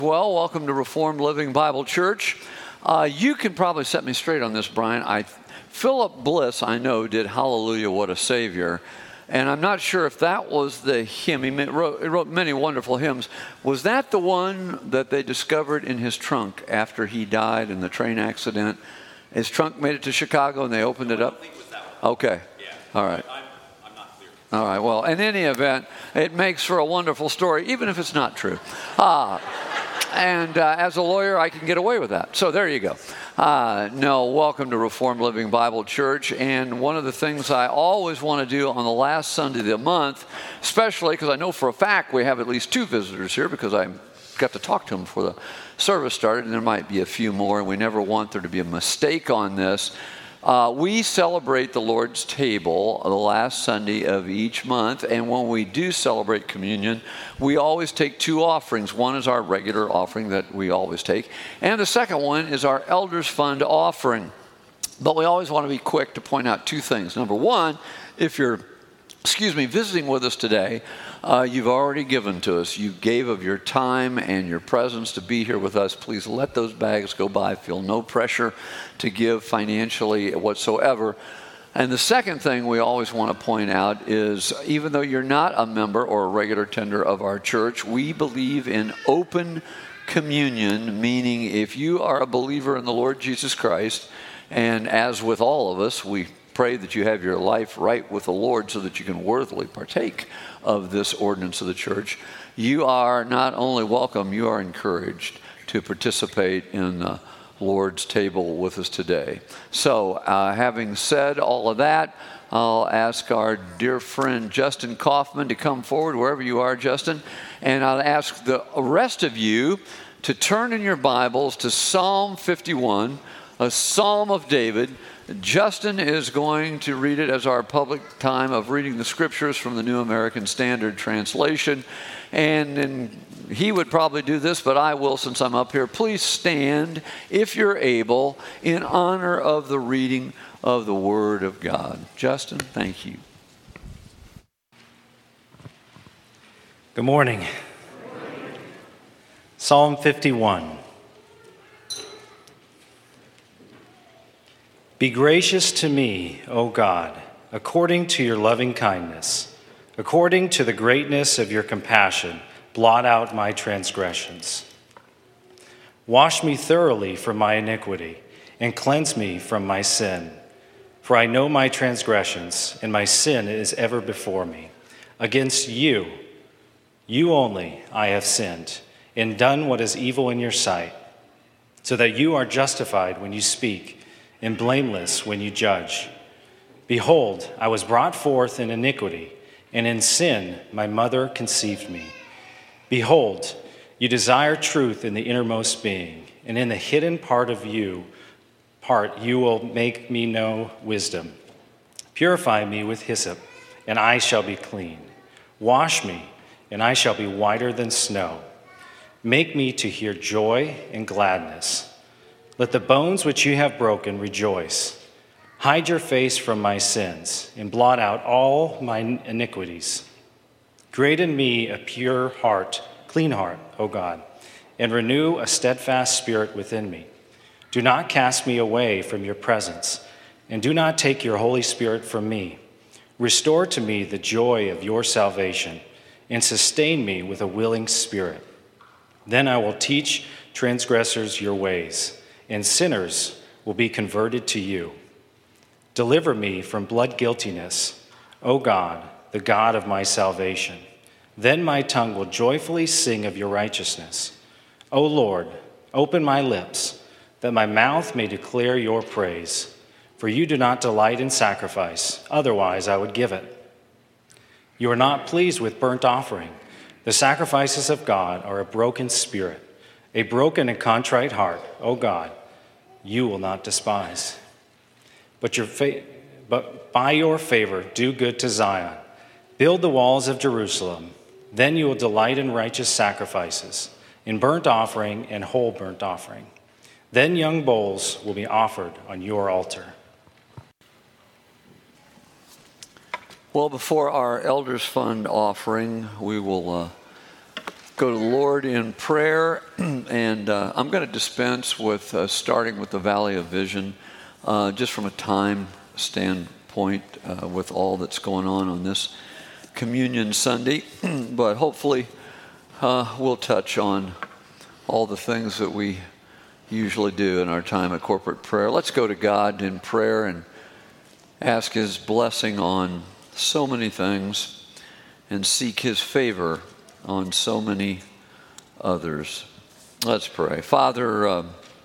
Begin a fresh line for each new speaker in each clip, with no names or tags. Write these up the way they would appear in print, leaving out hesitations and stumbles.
Well, welcome to Reformed Living Bible Church. You can probably set me straight on this, Brian. Philip Bliss, I know, did Hallelujah, What a Savior. And I'm not sure if that was the hymn. He wrote many wonderful hymns. Was that the one that they discovered in his trunk after he died in the train accident? His trunk made it to Chicago and they opened it up?
I think it was that one.
Okay.
Yeah.
All right.
I'm not clear.
All right. Well, in any event, it makes for a wonderful story, even if it's not true. And as a lawyer, I can get away with that. So there you go. Welcome to Reformed Living Bible Church. And one of the things I always want to do on the last Sunday of the month, especially because I know for a fact we have at least 2 visitors here because I got to talk to them before the service started, and there might be a few more, and we never want there to be a mistake on this. We celebrate the Lord's table the last Sunday of each month, and when we do celebrate communion, we always take 2 offerings. One is our regular offering that we always take, and the second one is our Elders Fund offering. But we always want to be quick to point out 2 things. Number one, if you're visiting with us today, you've already given to us. You gave of your time and your presence to be here with us. Please let those bags go by. Feel no pressure to give financially whatsoever. And the second thing we always want to point out is, even though you're not a member or a regular tender of our church, we believe in open communion, meaning if you are a believer in the Lord Jesus Christ, and as with all of us, we pray that you have your life right with the Lord so that you can worthily partake of this ordinance of the church. You are not only welcome, you are encouraged to participate in the Lord's table with us today. So, having said all of that, I'll ask our dear friend Justin Kaufman to come forward, wherever you are, Justin, and I'll ask the rest of you to turn in your Bibles to Psalm 51, a Psalm of David. Justin is going to read it as our public time of reading the scriptures from the New American Standard Translation. And he would probably do this, but I will since I'm up here. Please stand, if you're able, in honor of the reading of the Word of God. Justin, thank you.
Good morning. Psalm 51. Be gracious to me, O God, according to your loving kindness. According to the greatness of your compassion, blot out my transgressions. Wash me thoroughly from my iniquity, and cleanse me from my sin. For I know my transgressions, and my sin is ever before me. Against you only, I have sinned, and done what is evil in your sight, so that you are justified when you speak, and blameless when you judge. Behold, I was brought forth in iniquity, and in sin my mother conceived me. Behold, you desire truth in the innermost being, and in the hidden part you will make me know wisdom. Purify me with hyssop, and I shall be clean. Wash me, and I shall be whiter than snow. Make me to hear joy and gladness. Let the bones which you have broken rejoice. Hide your face from my sins, and blot out all my iniquities. Create in me a pure heart, clean heart, O God, and renew a steadfast spirit within me. Do not cast me away from your presence, and do not take your Holy Spirit from me. Restore to me the joy of your salvation, and sustain me with a willing spirit. Then I will teach transgressors your ways, and sinners will be converted to you. Deliver me from blood guiltiness, O God, the God of my salvation. Then my tongue will joyfully sing of your righteousness. O Lord, open my lips, that my mouth may declare your praise. For you do not delight in sacrifice, otherwise I would give it. You are not pleased with burnt offering. The sacrifices of God are a broken spirit, a broken and contrite heart, O God, you will not despise. But by your favor, do good to Zion. Build the walls of Jerusalem. Then you will delight in righteous sacrifices, in burnt offering and whole burnt offering. Then young bulls will be offered on your altar. Well, before our Elders Fund offering, we will
go to the Lord in prayer, and I'm going to dispense with starting with the Valley of Vision, just from a time standpoint with all that's going on this Communion Sunday, but hopefully we'll touch on all the things that we usually do in our time of corporate prayer. Let's go to God in prayer and ask His blessing on so many things and seek His favor on so many others. Let's pray. Father,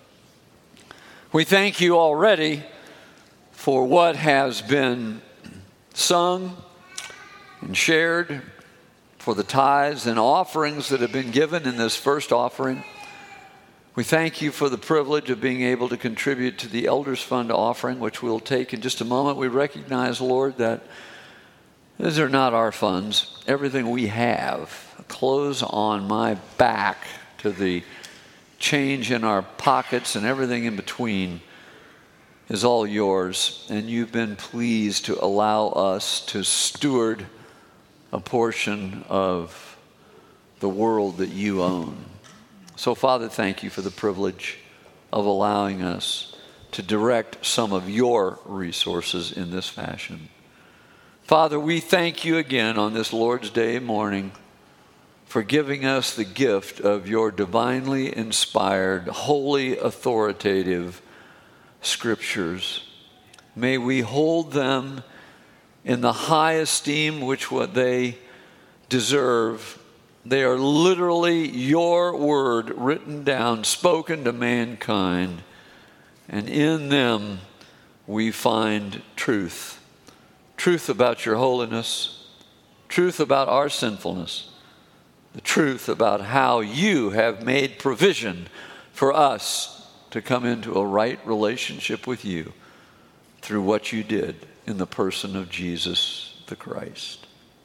we thank You already for what has been sung and shared, for the tithes and offerings that have been given in this first offering. We thank You for the privilege of being able to contribute to the Elders Fund offering, which we'll take in just a moment. We recognize, Lord, that these are not our funds. Everything we have, clothes on my back to the change in our pockets and everything in between, is all Yours. And You've been pleased to allow us to steward a portion of the world that You own. So, Father, thank You for the privilege of allowing us to direct some of Your resources in this fashion. Father, we thank You again on this Lord's Day morning for giving us the gift of Your divinely inspired, holy, authoritative Scriptures. May we hold them in the high esteem which what they deserve. They are literally Your word written down, spoken to mankind, and in them we find truth. Truth about Your holiness, truth about our sinfulness, the truth about how You have made provision for us to come into a right relationship with You through what You did in the person of Jesus the Christ.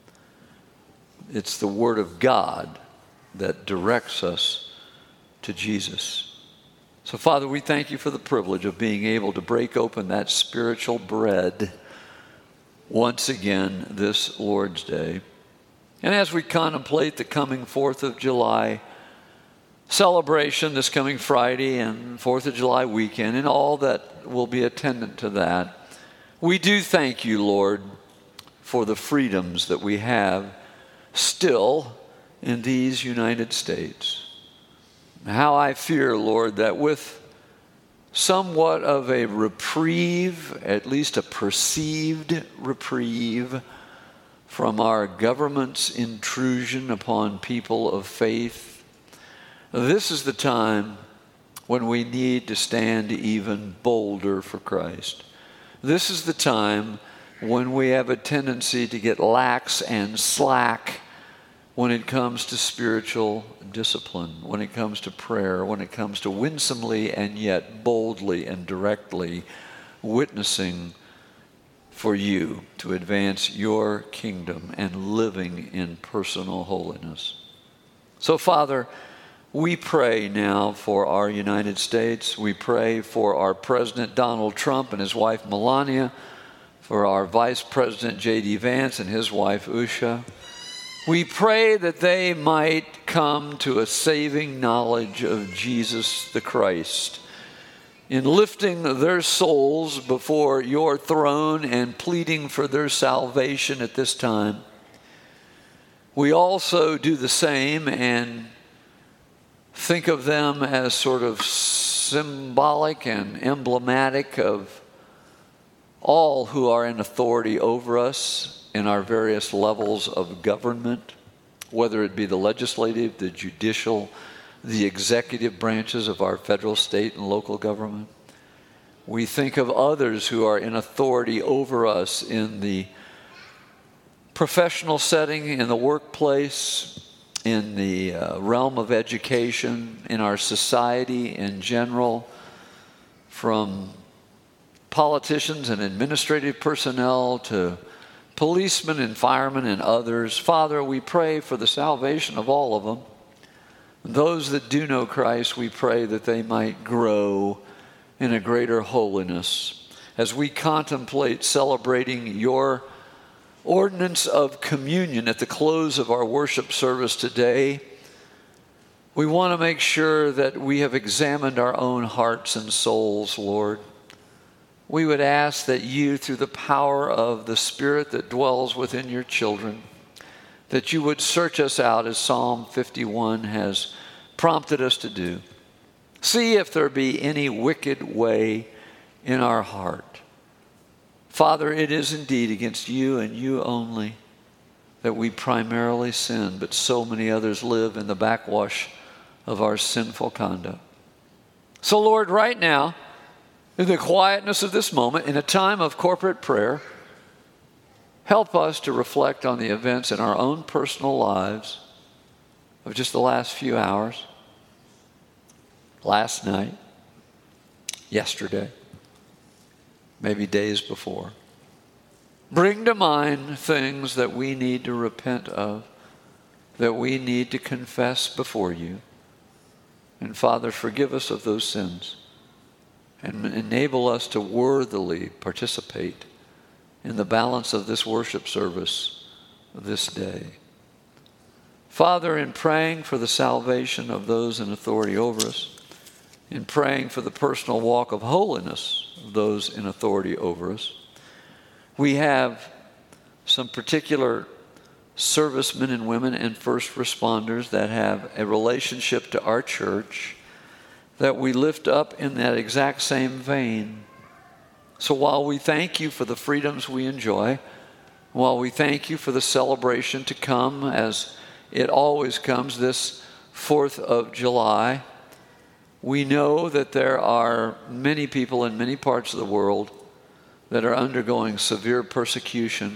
It's the Word of God that directs us to Jesus. So, Father, we thank You for the privilege of being able to break open that spiritual bread once again this Lord's Day. And as we contemplate the coming 4th of July celebration this coming Friday and 4th of July weekend and all that will be attendant to that, we do thank You, Lord, for the freedoms that we have still in these United States. How I fear, Lord, that with somewhat of a reprieve, at least a perceived reprieve, from our government's intrusion upon people of faith, this is the time when we need to stand even bolder for Christ. This is the time when we have a tendency to get lax and slack when it comes to spiritual discipline, when it comes to prayer, when it comes to winsomely and yet boldly and directly witnessing for You to advance Your kingdom and living in personal holiness. So, Father, we pray now for our United States. We pray for our President Donald Trump and his wife Melania, for our Vice President J.D. Vance and his wife Usha. We pray that they might come to a saving knowledge of Jesus the Christ, in lifting their souls before Your throne and pleading for their salvation at this time. We also do the same and think of them as sort of symbolic and emblematic of all who are in authority over us in our various levels of government, whether it be the legislative, the judicial, the executive branches of our federal, state, and local government. We think of others who are in authority over us in the professional setting, in the workplace, in the realm of education, in our society in general, from politicians and administrative personnel to policemen and firemen and others. Father, we pray for the salvation of all of them. Those that do know Christ, we pray that they might grow in a greater holiness. As we contemplate celebrating Your ordinance of communion at the close of our worship service today, We want to make sure that we have examined our own hearts and souls, Lord. We would ask that you, through the power of the Spirit that dwells within your children, that you would search us out as Psalm 51 has prompted us to do. See if there be any wicked way in our heart. Father, it is indeed against you and you only that we primarily sin, but so many others live in the backwash of our sinful conduct. So, Lord, right now, in the quietness of this moment, in a time of corporate prayer, help us to reflect on the events in our own personal lives of just the last few hours, last night, yesterday, maybe days before. Bring to mind things that we need to repent of, that we need to confess before you. And Father, forgive us of those sins and enable us to worthily participate in the balance of this worship service this day. Father, in praying for the salvation of those in authority over us, in praying for the personal walk of holiness of those in authority over us, we have some particular servicemen and women and first responders that have a relationship to our church that we lift up in that exact same vein. So while we thank you for the freedoms we enjoy, while we thank you for the celebration to come as it always comes this 4th of July, we know that there are many people in many parts of the world that are undergoing severe persecution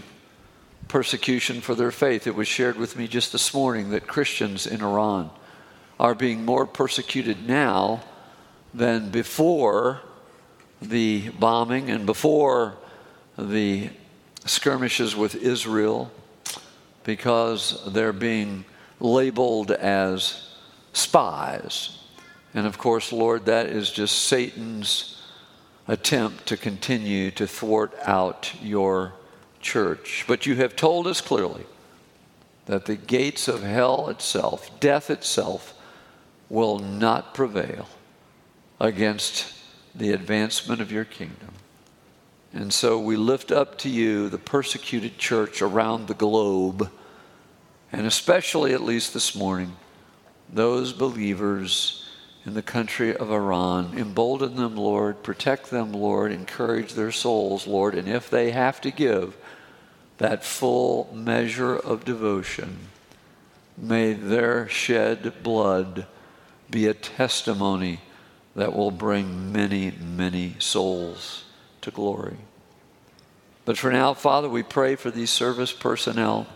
for their faith. It was shared with me just this morning that Christians in Iran are being more persecuted now than before the bombing and before the skirmishes with Israel, because they're being labeled as spies. And of course, Lord, that is just Satan's attempt to continue to thwart out your church. But you have told us clearly that the gates of hell itself, death itself, will not prevail against the advancement of your kingdom. And so we lift up to you the persecuted church around the globe, and especially, at least this morning, those believers in the country of Iran. Embolden them, Lord. Protect them, Lord. Encourage their souls, Lord. And if they have to give that full measure of devotion, may their shed blood be a testimony that will bring many, many souls to glory. But for now, Father, we pray for these service personnel.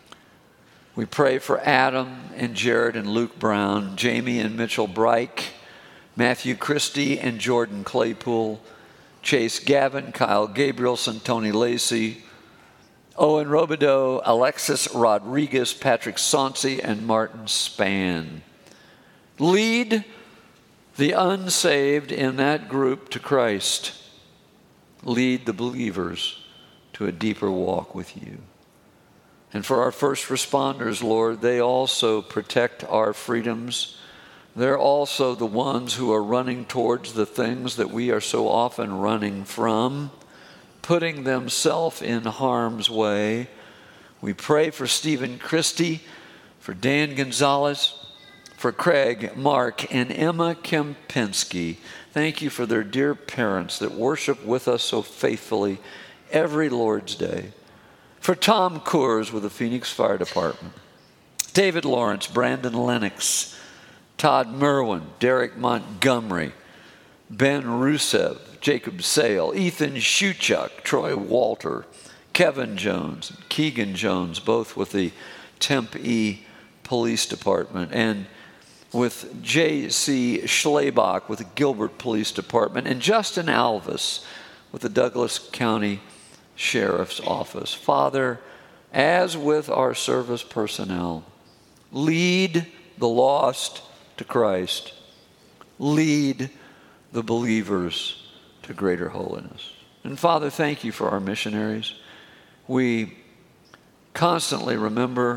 We pray for Adam and Jared and Luke Brown, Jamie and Mitchell Breich, Matthew Christie and Jordan Claypool, Chase Gavin, Kyle Gabrielson, Tony Lacey, Owen Robideau, Alexis Rodriguez, Patrick Sauncey, and Martin Spann. Lead the unsaved in that group to Christ. Lead the believers to a deeper walk with you. And for our first responders, Lord, they also protect our freedoms. They're also the ones who are running towards the things that we are so often running from, putting themselves in harm's way. We pray for Stephen Christie, for Dan Gonzalez, for Craig, Mark, and Emma Kempinski. Thank you for their dear parents that worship with us so faithfully every Lord's Day. For Tom Coors with the Phoenix Fire Department, David Lawrence, Brandon Lennox, Todd Merwin, Derek Montgomery, Ben Rusev, Jacob Sale, Ethan Shuchuk, Troy Walter, Kevin Jones, Keegan Jones, both with the Tempe Police Department, and with J.C. Schlebach with the Gilbert Police Department, and Justin Alvis with the Douglas County Sheriff's Office. Father, as with our service personnel, lead the lost to Christ. Lead the believers to greater holiness. And Father, thank you for our missionaries. We constantly remember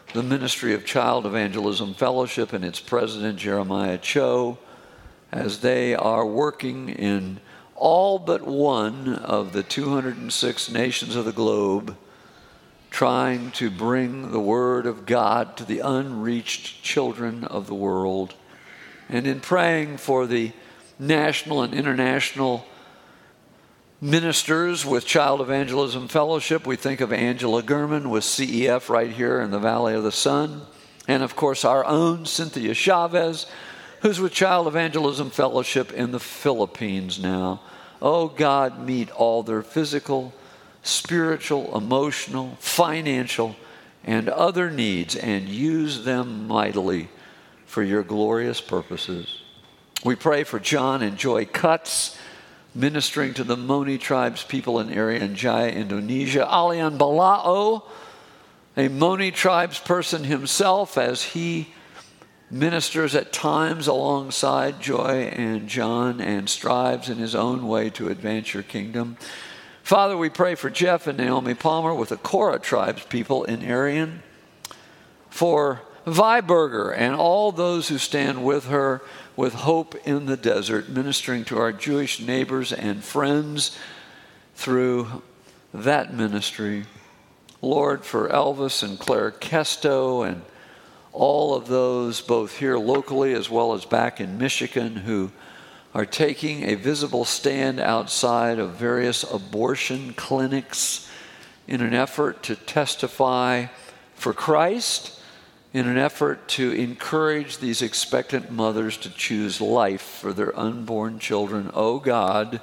the ministry of Child Evangelism Fellowship and its president, Jeremiah Cho, as they are working in all but one of the 206 nations of the globe, trying to bring the Word of God to the unreached children of the world. And in praying for the national and international ministers with Child Evangelism Fellowship, we think of Angela Gurman with CEF right here in the Valley of the Sun. And of course, our own Cynthia Chavez, who's with Child Evangelism Fellowship in the Philippines now. Oh God, meet all their physical, spiritual, emotional, financial, and other needs, and use them mightily for your glorious purposes. We pray for John and Joy Cutts, ministering to the Moni tribes people in Irian Jaya, Indonesia. Alian Balao, a Moni tribes person himself, as he ministers at times alongside Joy and John and strives in his own way to advance your kingdom. Father, we pray for Jeff and Naomi Palmer with the Kora tribes people in Irian, for Viberger and all those who stand with her with hope in the desert, ministering to our Jewish neighbors and friends through that ministry. Lord, for Elvis and Claire Kesto and all of those both here locally as well as back in Michigan who are taking a visible stand outside of various abortion clinics in an effort to testify for Christ, in an effort to encourage these expectant mothers to choose life for their unborn children. Oh God,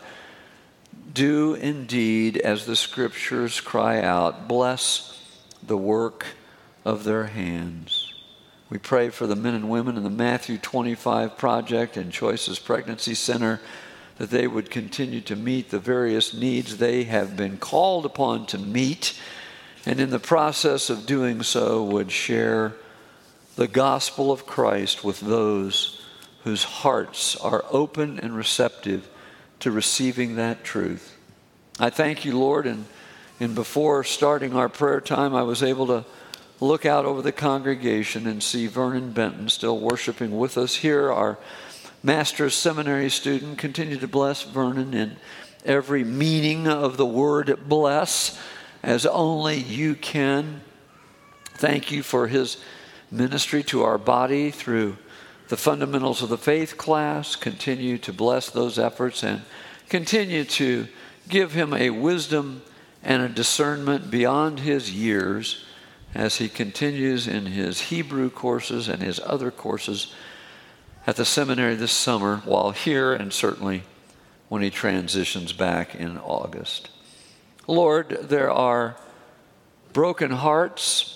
do indeed, as the scriptures cry out, bless the work of their hands. We pray for the men and women in the Matthew 25 Project and Choices Pregnancy Center, that they would continue to meet the various needs they have been called upon to meet, and in the process of doing so would share the gospel of Christ with those whose hearts are open and receptive to receiving that truth. I thank you, Lord, and before starting our prayer time, I was able to look out over the congregation and see Vernon Benton still worshiping with us here, our master's seminary student. Continue to bless Vernon in every meaning of the word bless, as only you can. Thank you for his ministry to our body through the Fundamentals of the Faith class. Continue to bless those efforts and continue to give him a wisdom and a discernment beyond his years as he continues in his Hebrew courses and his other courses at the seminary this summer while here, and certainly when he transitions back in August. Lord, there are broken hearts,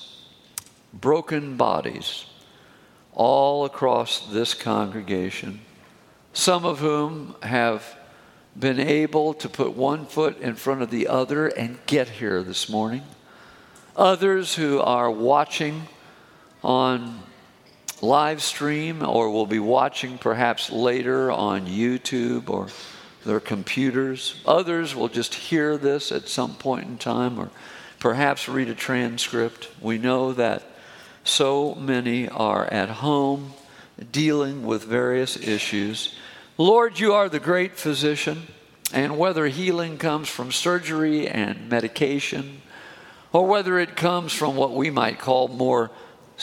broken bodies all across this congregation, some of whom have been able to put one foot in front of the other and get here this morning. Others who are watching on live stream or will be watching perhaps later on YouTube or their computers. Others will just hear this at some point in time or perhaps read a transcript. We know that so many are at home dealing with various issues. Lord, you are the great physician, and whether healing comes from surgery and medication, or whether it comes from what we might call more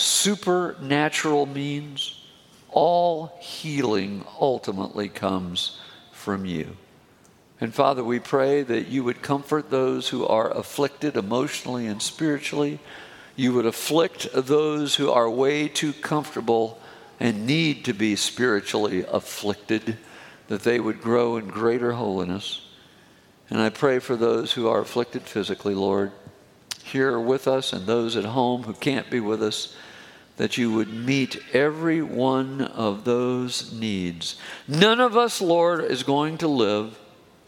supernatural means, all healing ultimately comes from you. And Father, we pray that you would comfort those who are afflicted emotionally and spiritually. You would afflict those who are way too comfortable and need to be spiritually afflicted, that they would grow in greater holiness. And I pray for those who are afflicted physically, Lord, here with us, and those at home who can't be with us, that you would meet every one of those needs. None of us, Lord, is going to live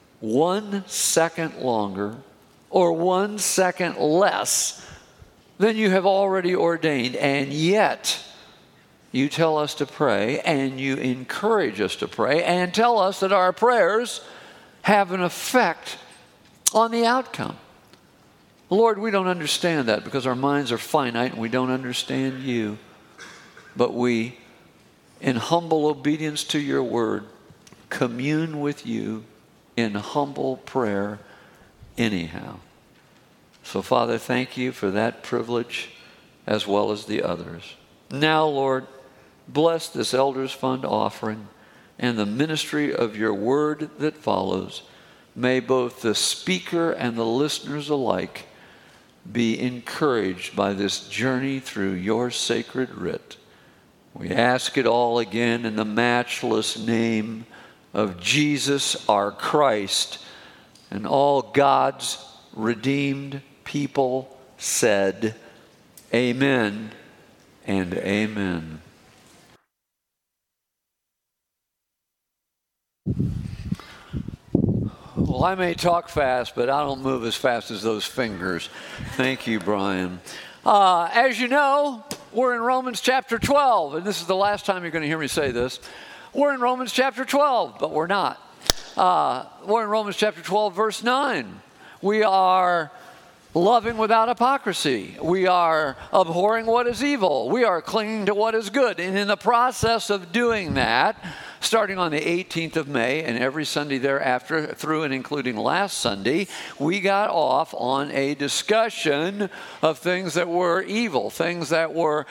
1 second longer or 1 second less than you have already ordained. And yet, you tell us to pray, and you encourage us to pray, and tell us that our prayers have an effect on the outcome. Lord, we don't understand that because our minds are finite and we don't understand you. But we, in humble obedience to your word, commune with you in humble prayer anyhow. So, Father, thank you for that privilege as well as the others. Now, Lord, bless this Elders Fund offering and the ministry of your word that follows. May both the speaker and the listeners alike be encouraged by this journey through your sacred writ. We ask it all again in the matchless name of Jesus our Christ. And all God's redeemed people said, Amen and amen. Well, I may talk fast, but I don't move as fast as those fingers. Thank you, Brian. As you know, we're in Romans chapter 12, and this is the last time you're going to hear me say this. We're in Romans chapter 12, but we're not. We're in Romans chapter 12, verse 9. We are loving without hypocrisy. We are abhorring what is evil. We are clinging to what is good. And in the process of doing that, starting on the 18th of May and every Sunday thereafter, through and including last Sunday, we got off on a discussion of things that were evil, things that were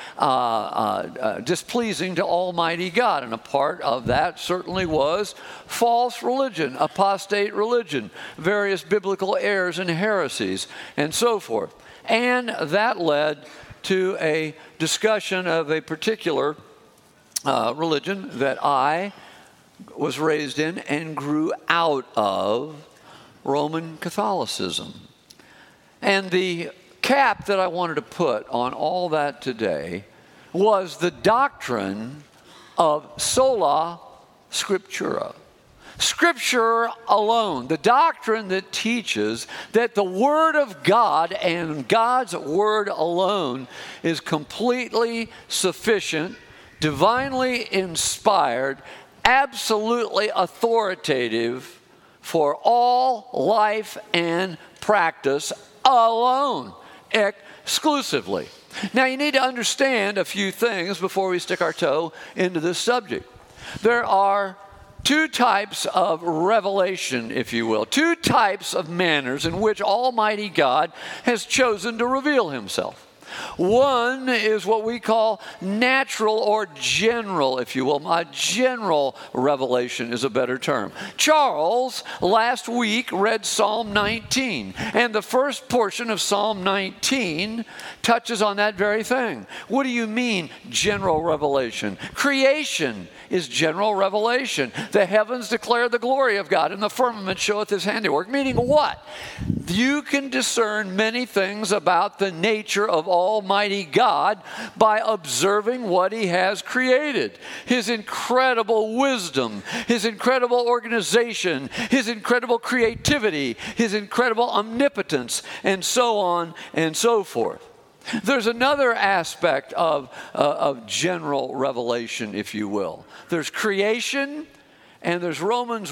displeasing to Almighty God. And a part of that certainly was false religion, apostate religion, various biblical errors and heresies, and so forth. And that led to a discussion of a particular religion that I was raised in and grew out of, Roman Catholicism. And the cap that I wanted to put on all that today was the doctrine of sola scriptura. Scripture alone, the doctrine that teaches that the Word of God and God's Word alone is completely sufficient, divinely inspired, absolutely authoritative for all life and practice alone, exclusively. Now, you need to understand a few things before we stick our toe into this subject. There are two types of revelation, if you will, two types of manners in which Almighty God has chosen to reveal himself. One is what we call natural or general, if you will. A general revelation is a better term. Charles, last week, read Psalm 19. And the first portion of Psalm 19 touches on that very thing. What do you mean, general revelation? Creation is general revelation. The heavens declare the glory of God, and the firmament showeth his handiwork. Meaning what? You can discern many things about the nature of Almighty God by observing what he has created. His incredible wisdom, his incredible organization, his incredible creativity, his incredible omnipotence, and so on and so forth. There's another aspect of general revelation, if you will. There's creation, and there's Romans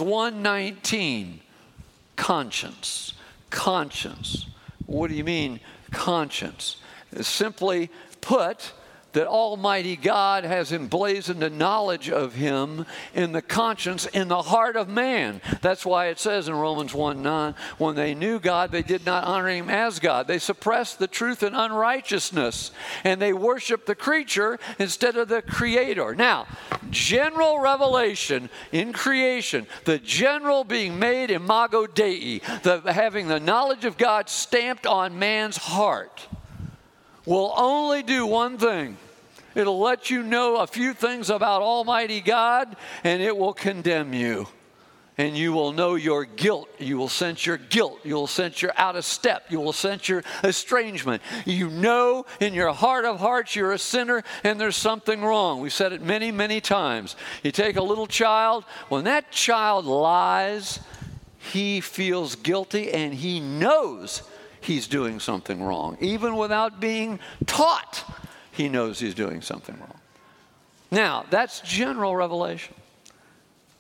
1:19, conscience. Conscience. What do you mean, conscience? Simply put, that Almighty God has emblazoned a knowledge of him in the conscience, in the heart of man. That's why it says in Romans 1:9, when they knew God, they did not honor him as God. They suppressed the truth in unrighteousness, and they worshiped the creature instead of the Creator. Now, general revelation in creation, the general being made imago Dei, having the knowledge of God stamped on man's heart, will only do one thing. It'll let you know a few things about Almighty God, and it will condemn you. And you will know your guilt. You will sense your guilt. You will sense you're out of step. You will sense your estrangement. You know in your heart of hearts you're a sinner and there's something wrong. We've said it many, many times. You take a little child. When that child lies, he feels guilty and he knows he's doing something wrong. Even without being taught, he knows he's doing something wrong. Now, that's general revelation.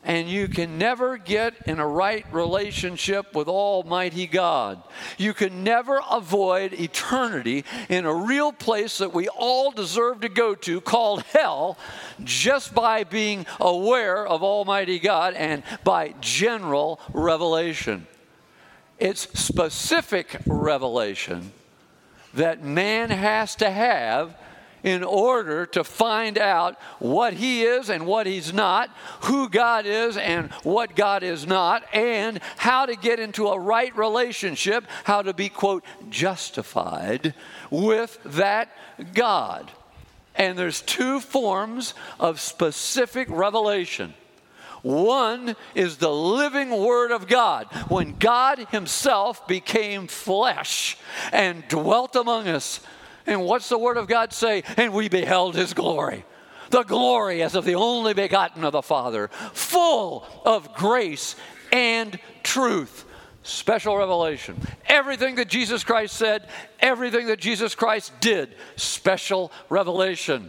And you can never get in a right relationship with Almighty God. You can never avoid eternity in a real place that we all deserve to go to, called hell, just by being aware of Almighty God and by general revelation. It's specific revelation that man has to have in order to find out what he is and what he's not, who God is and what God is not, and how to get into a right relationship, how to be, quote, justified with that God. And there's two forms of specific revelation. One is the living Word of God. When God Himself became flesh and dwelt among us. And what's the Word of God say? And we beheld His glory. The glory as of the only begotten of the Father, full of grace and truth. Special revelation. Everything that Jesus Christ said, everything that Jesus Christ did, special revelation.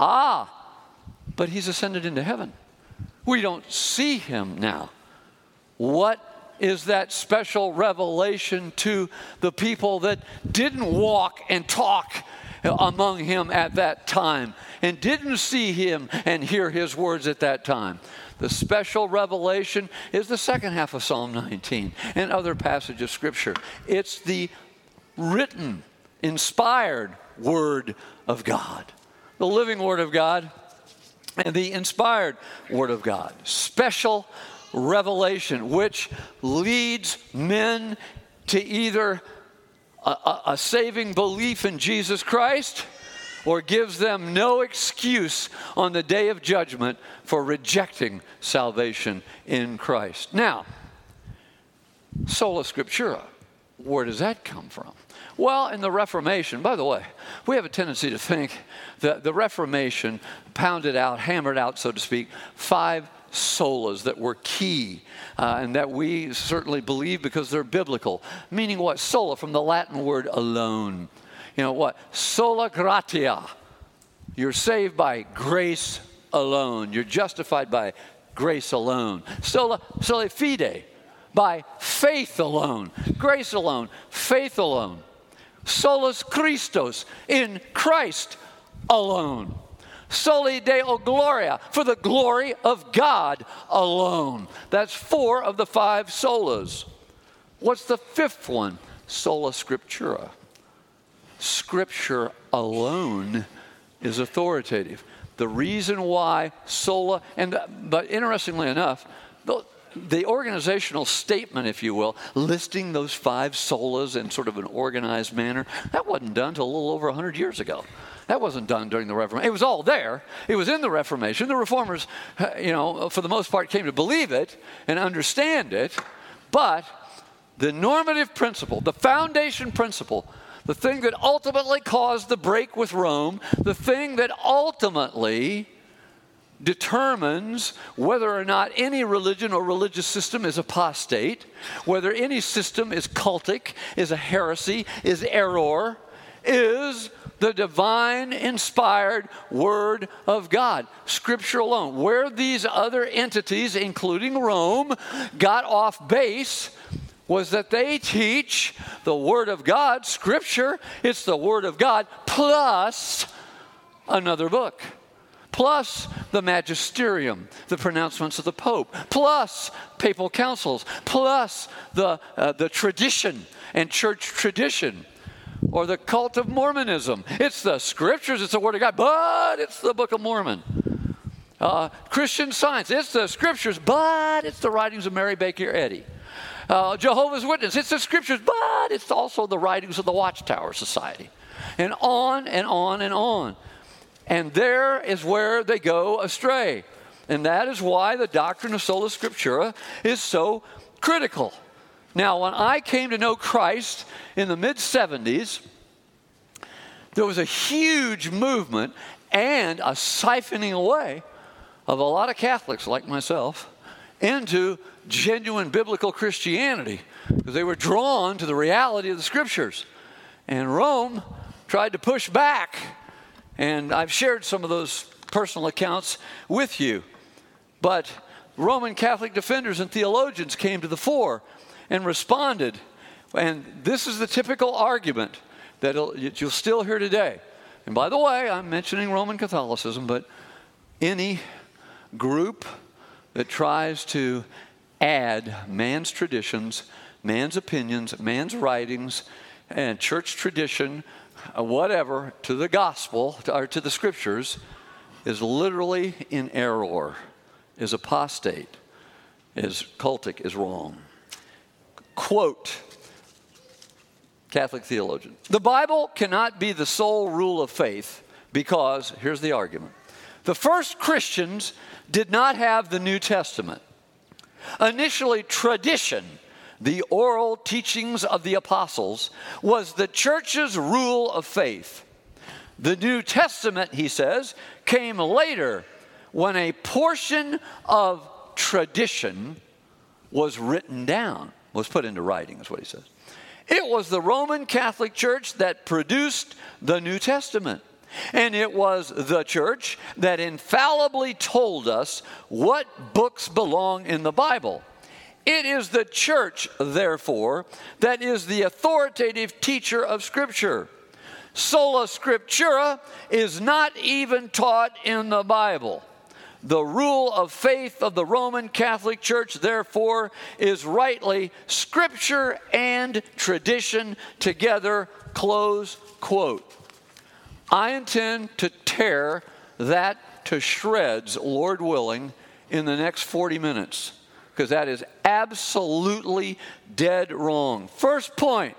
But He's ascended into heaven. We don't see Him now. What is that special revelation to the people that didn't walk and talk among Him at that time and didn't see Him and hear His words at that time? The special revelation is the second half of Psalm 19 and other passages of Scripture. It's the written, inspired Word of God, the living Word of God and the inspired Word of God. Special revelation, which leads men to either a saving belief in Jesus Christ or gives them no excuse on the day of judgment for rejecting salvation in Christ. Now, sola scriptura, where does that come from? Well, in the Reformation, by the way, we have a tendency to think that the Reformation pounded out, hammered out, so to speak, 5 solas that were key and that we certainly believe because they're biblical. Meaning what? Sola, from the Latin word alone. You know what? Sola gratia. You're saved by grace alone. You're justified by grace alone. Sola fide, by faith alone. Grace alone. Faith alone. Solus Christus, in Christ alone. Soli Deo Gloria, for the glory of God alone. That's 4 of the 5 solas. What's the 5th one? Sola Scriptura. Scripture alone is authoritative. The reason why sola, but interestingly enough, the organizational statement, if you will, listing those 5 solas in sort of an organized manner, that wasn't done until a little over 100 years ago. That wasn't done during the Reformation. It was all there. It was in the Reformation. The Reformers, for the most part, came to believe it and understand it. But the normative principle, the foundation principle, the thing that ultimately caused the break with Rome, the thing that ultimately determines whether or not any religion or religious system is apostate, whether any system is cultic, is a heresy, is error, is the divine inspired Word of God, Scripture alone. Where these other entities, including Rome, got off base was that they teach the Word of God, Scripture. It's the Word of God plus another book, plus the magisterium, the pronouncements of the Pope, plus papal councils, plus the tradition and church tradition, or the cult of Mormonism. It's the Scriptures, it's the Word of God, but it's the Book of Mormon. Christian Science, it's the Scriptures, but it's the writings of Mary Baker Eddy. Jehovah's Witness, it's the Scriptures, but it's also the writings of the Watchtower Society. And on and on and on. And there is where they go astray. And that is why the doctrine of sola scriptura is so critical. Now, when I came to know Christ in the mid-70s, there was a huge movement and a siphoning away of a lot of Catholics like myself into genuine biblical Christianity because they were drawn to the reality of the Scriptures. And Rome tried to push back. And I've shared some of those personal accounts with you. But Roman Catholic defenders and theologians came to the fore and responded. And this is the typical argument that you'll still hear today. And by the way, I'm mentioning Roman Catholicism, but any group that tries to add man's traditions, man's opinions, man's writings, and church tradition, whatever, to the gospel or to the scriptures is literally in error, is apostate, is cultic, is wrong. Quote, Catholic theologian, the Bible cannot be the sole rule of faith because, here's the argument, the first Christians did not have the New Testament. Initially, tradition, the oral teachings of the apostles, was the church's rule of faith. The New Testament, he says, came later when a portion of tradition was written down, was put into writing, is what he says. It was the Roman Catholic Church that produced the New Testament. And it was the church that infallibly told us what books belong in the Bible. It is the church, therefore, that is the authoritative teacher of Scripture. Sola Scriptura is not even taught in the Bible. The rule of faith of the Roman Catholic Church, therefore, is rightly Scripture and tradition together, close quote. I intend to tear that to shreds, Lord willing, in the next 40 minutes, because that is absolutely dead wrong. First point,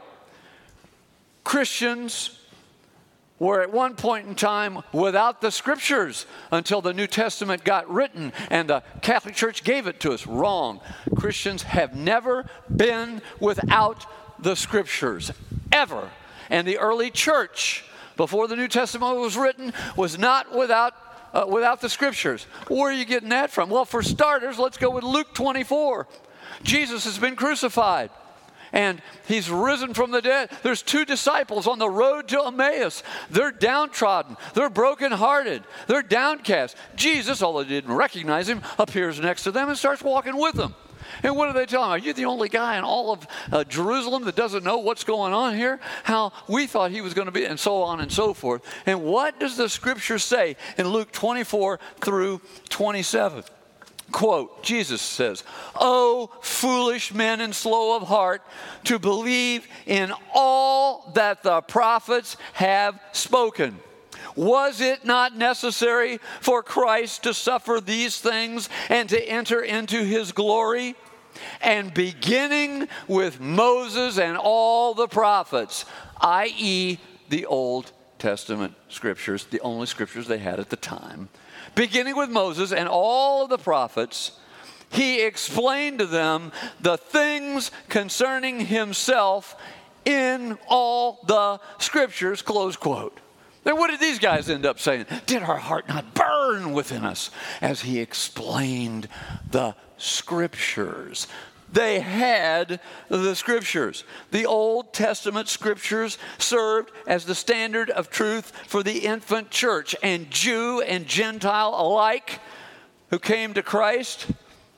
Christians were at one point in time without the scriptures until the New Testament got written and the Catholic Church gave it to us. Wrong. Christians have never been without the scriptures, ever. And the early church, before the New Testament was written, was not without the scriptures. Where are you getting that from? Well, for starters, let's go with Luke 24. Jesus has been crucified. And he's risen from the dead. There's two disciples on the road to Emmaus. They're downtrodden. They're brokenhearted. They're downcast. Jesus, although they didn't recognize him, appears next to them and starts walking with them. And what do they tell him? Are you the only guy in all of Jerusalem that doesn't know what's going on here? How we thought he was going to be, and so on and so forth. And what does the scripture say in Luke 24 through 27? Quote, Jesus says, "O foolish men and slow of heart, to believe in all that the prophets have spoken. Was it not necessary for Christ to suffer these things and to enter into his glory? And beginning with Moses and all the prophets," i.e. the Old Testament scriptures, the only scriptures they had at the time, beginning with Moses and all of the prophets, he explained to them the things concerning himself in all the scriptures, close quote. Then what did these guys end up saying? Did our heart not burn within us as he explained the scriptures? They had the scriptures. The Old Testament scriptures served as the standard of truth for the infant church, and Jew and Gentile alike who came to Christ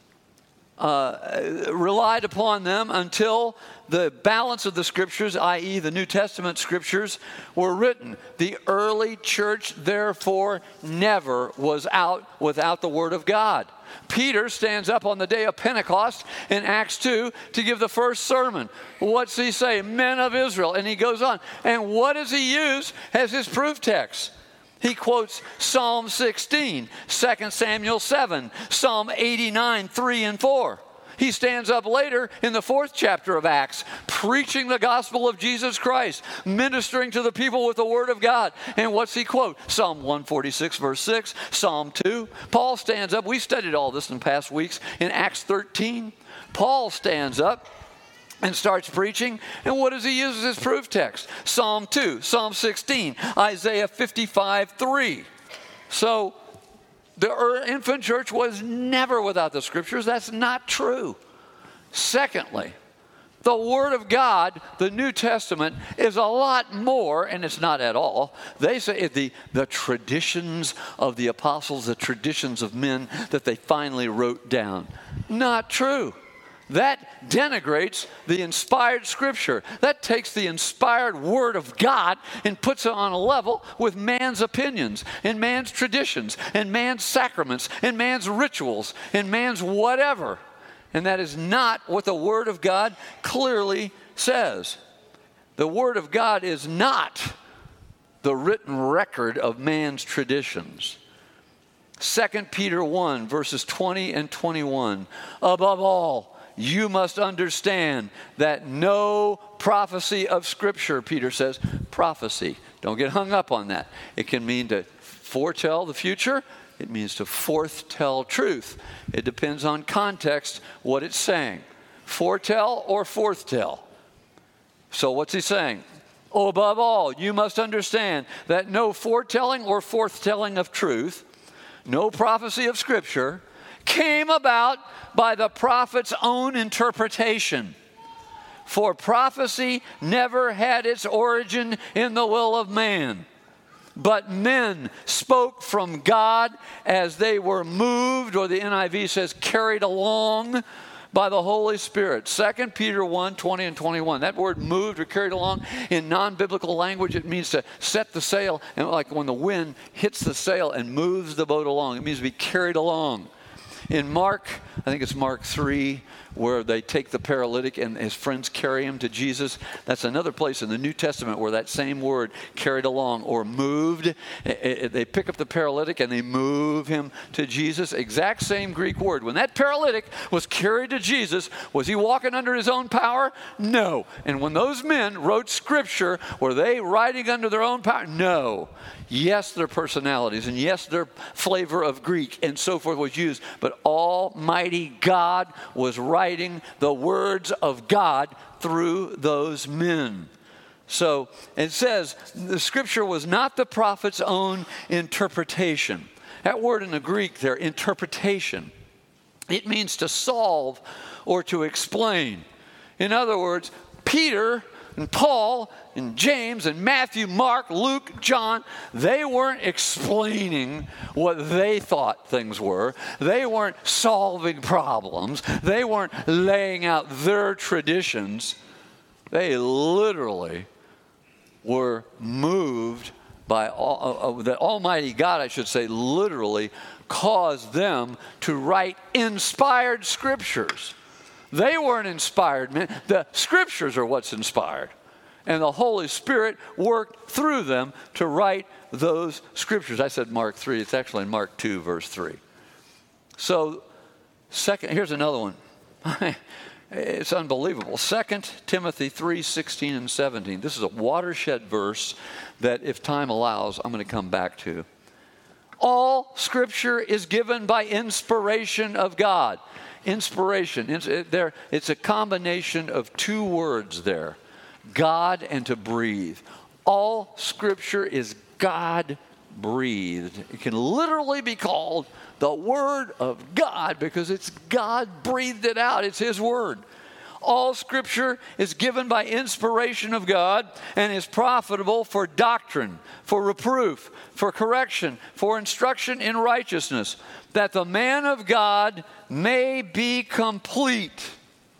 relied upon them until the balance of the scriptures, i.e. the New Testament scriptures, were written. The early church, therefore, never was out without the Word of God. Peter stands up on the day of Pentecost in Acts 2 to give the first sermon. What's he say? Men of Israel. And he goes on. And what does he use as his proof text? He quotes Psalm 16, 2 Samuel 7, Psalm 89, 3 and 4. He stands up later in the 4th chapter of Acts, preaching the gospel of Jesus Christ, ministering to the people with the word of God. And what's he quote? Psalm 146, verse 6, Psalm 2. Paul stands up. We studied all this in past weeks in Acts 13. Paul stands up and starts preaching. And what does he use as his proof text? Psalm 2, Psalm 16, Isaiah 55, 3. So the infant church was never without the scriptures. That's not true. Secondly, The Word of God, the New Testament, is a lot more, and it's not at all. They say the traditions of the apostles, the traditions of men that they finally wrote down. Not true. That denigrates the inspired Scripture. That takes the inspired Word of God and puts it on a level with man's opinions and man's traditions and man's sacraments and man's rituals and man's whatever. And that is not what the Word of God clearly says. The Word of God is not the written record of man's traditions. 2 Peter 1, verses 20 and 21. Above all, you must understand that no prophecy of Scripture, Peter says, prophecy. Don't get hung up on that. It can mean to foretell the future. It means to foretell truth. It depends on context what it's saying. Foretell or forthtell. So what's he saying? Oh, above all, you must understand that no foretelling or forthtelling of truth, no prophecy of Scripture, came about by the prophet's own interpretation. For prophecy never had its origin in the will of man. But men spoke from God as they were moved, or the NIV says carried along by the Holy Spirit. 2 Peter 1, 20 and 21. That word moved or carried along in non-biblical language, it means to set the sail, and like when the wind hits the sail and moves the boat along. It means to be carried along. In Mark, I think it's Mark 3, where they take the paralytic and his friends carry him to Jesus. That's another place in the New Testament where that same word, carried along or moved, they pick up the paralytic and they move him to Jesus. Exact same Greek word. When that paralytic was carried to Jesus, was he walking under his own power? No. And when those men wrote Scripture, were they writing under their own power? No. Yes, their personalities, and yes, their flavor of Greek and so forth was used, but Almighty God was writing the words of God through those men. So it says the Scripture was not the prophet's own interpretation. That word in the Greek there, interpretation, it means to solve or to explain. In other words, Peter and Paul and James and Matthew, Mark, Luke, John, they weren't explaining what they thought things were. They weren't solving problems. They weren't laying out their traditions. They literally were moved by the Almighty God, I should say, literally caused them to write inspired Scriptures. They weren't inspired men. The Scriptures are what's inspired. And the Holy Spirit worked through them to write those Scriptures. I said Mark 3. It's actually in Mark 2, verse 3. So, here's another one. It's unbelievable. 2 Timothy 3, 16 and 17. This is a watershed verse that, if time allows, I'm going to come back to. All Scripture is given by inspiration of God. Inspiration. It's a combination of two words there. God and to breathe. All Scripture is God-breathed. It can literally be called the Word of God because it's God breathed it out. It's His Word. All Scripture is given by inspiration of God and is profitable for doctrine, for reproof, for correction, for instruction in righteousness, that the man of God may be complete,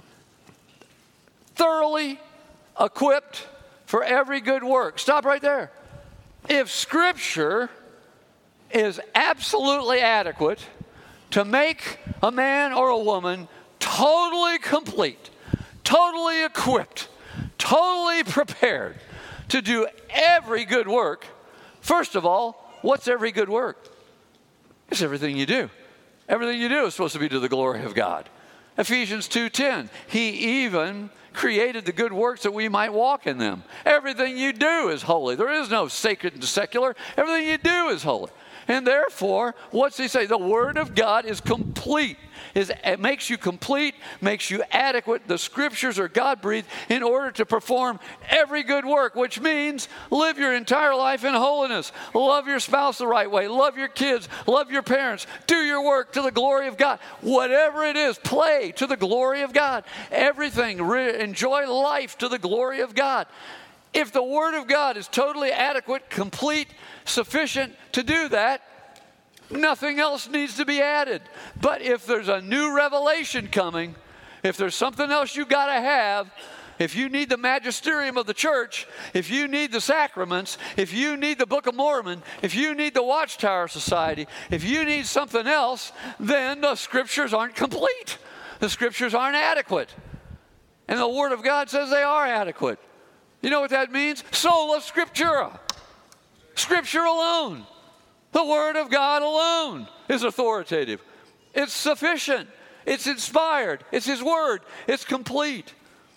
thoroughly equipped for every good work. Stop right there. If Scripture is absolutely adequate to make a man or a woman totally complete, totally equipped, totally prepared to do every good work, first of all, what's every good work? It's everything you do. Everything you do is supposed to be to the glory of God. Ephesians 2:10, He even created the good works that we might walk in them. Everything you do is holy. There is no sacred and secular. Everything you do is holy. And therefore, what's he say? The Word of God is complete. It makes you complete, makes you adequate. The Scriptures are God-breathed in order to perform every good work, which means live your entire life in holiness. Love your spouse the right way. Love your kids. Love your parents. Do your work to the glory of God. Whatever it is, play to the glory of God. Everything, enjoy life to the glory of God. If the Word of God is totally adequate, complete, sufficient to do that, nothing else needs to be added. But if there's a new revelation coming, if there's something else you got to have, if you need the magisterium of the church, if you need the sacraments, if you need the Book of Mormon, if you need the Watchtower Society, if you need something else, then the Scriptures aren't complete. The Scriptures aren't adequate. And the Word of God says they are adequate. You know what that means? Sola Scriptura. Scripture alone. The Word of God alone is authoritative. It's sufficient. It's inspired. It's His Word. It's complete.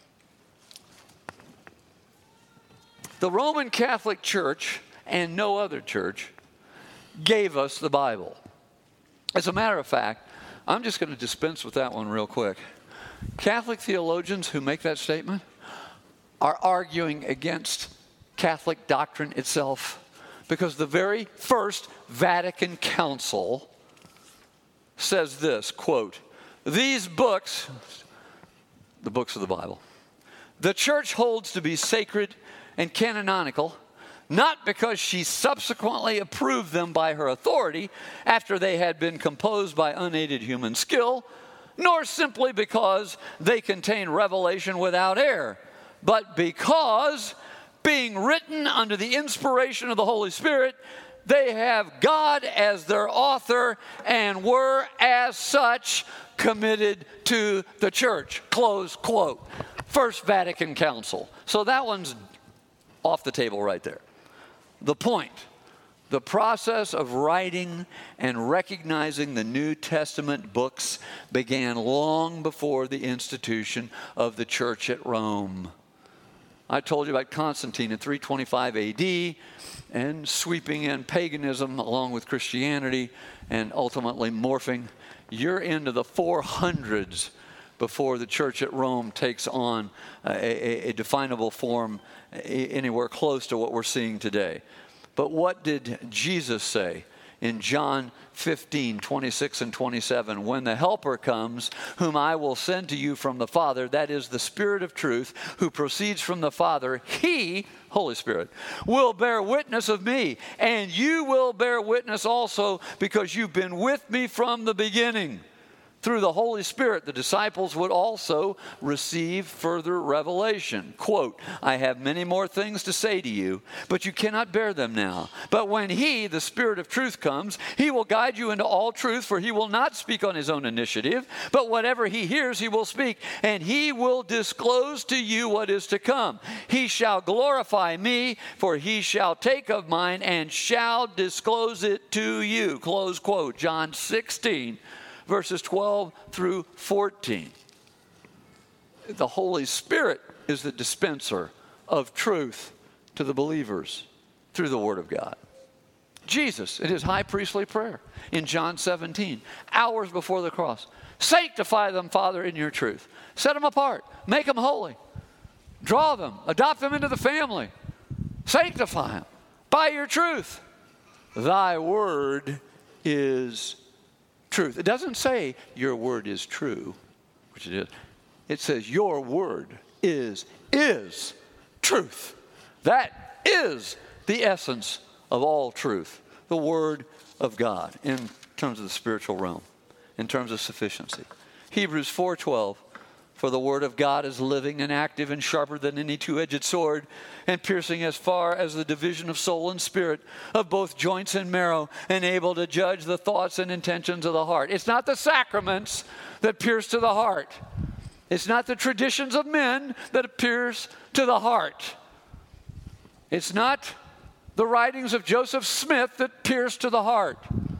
The Roman Catholic Church, and no other church, gave us the Bible. As a matter of fact, I'm just going to dispense with that one real quick. Catholic theologians who make that statement are arguing against Catholic doctrine itself, because the very first Vatican Council says this, quote, "These books," the books of the Bible, "the Church holds to be sacred and canonical, not because she subsequently approved them by her authority after they had been composed by unaided human skill, nor simply because they contain revelation without error, but because, being written under the inspiration of the Holy Spirit, they have God as their author and were, as such, committed to the church." Close quote. First Vatican Council. So that one's off the table right there. The point. The process of writing and recognizing the New Testament books began long before the institution of the church at Rome. I told you about Constantine in 325 AD and sweeping in paganism along with Christianity and ultimately morphing. You're into the 400s before the church at Rome takes on a definable form anywhere close to what we're seeing today. But what did Jesus say in John 15, 26 and 27? "When the Helper comes, whom I will send to you from the Father, that is the Spirit of truth, who proceeds from the Father, He," Holy Spirit, "will bear witness of me, and you will bear witness also, because you've been with me from the beginning." Through the Holy Spirit, the disciples would also receive further revelation. Quote, "I have many more things to say to you, but you cannot bear them now. But when He, the Spirit of truth, comes, He will guide you into all truth, for He will not speak on His own initiative, but whatever He hears, He will speak, and He will disclose to you what is to come. He shall glorify me, for He shall take of mine and shall disclose it to you." Close quote. John 16. Verses 12 through 14. The Holy Spirit is the dispenser of truth to the believers through the Word of God. Jesus, in His high priestly prayer in John 17, hours before the cross, "Sanctify them, Father, in your truth. Set them apart. Make them holy. Draw them. Adopt them into the family. Sanctify them by your truth. Thy word is truth." It doesn't say your word is true, which it is. It says your word is truth. That is the essence of all truth. The Word of God in terms of the spiritual realm, in terms of sufficiency. Hebrews 4:12. "For the Word of God is living and active and sharper than any two-edged sword, and piercing as far as the division of soul and spirit, of both joints and marrow, and able to judge the thoughts and intentions of the heart." It's not the sacraments that pierce to the heart. It's not the traditions of men that pierce to the heart. It's not the writings of Joseph Smith that pierce to the heart.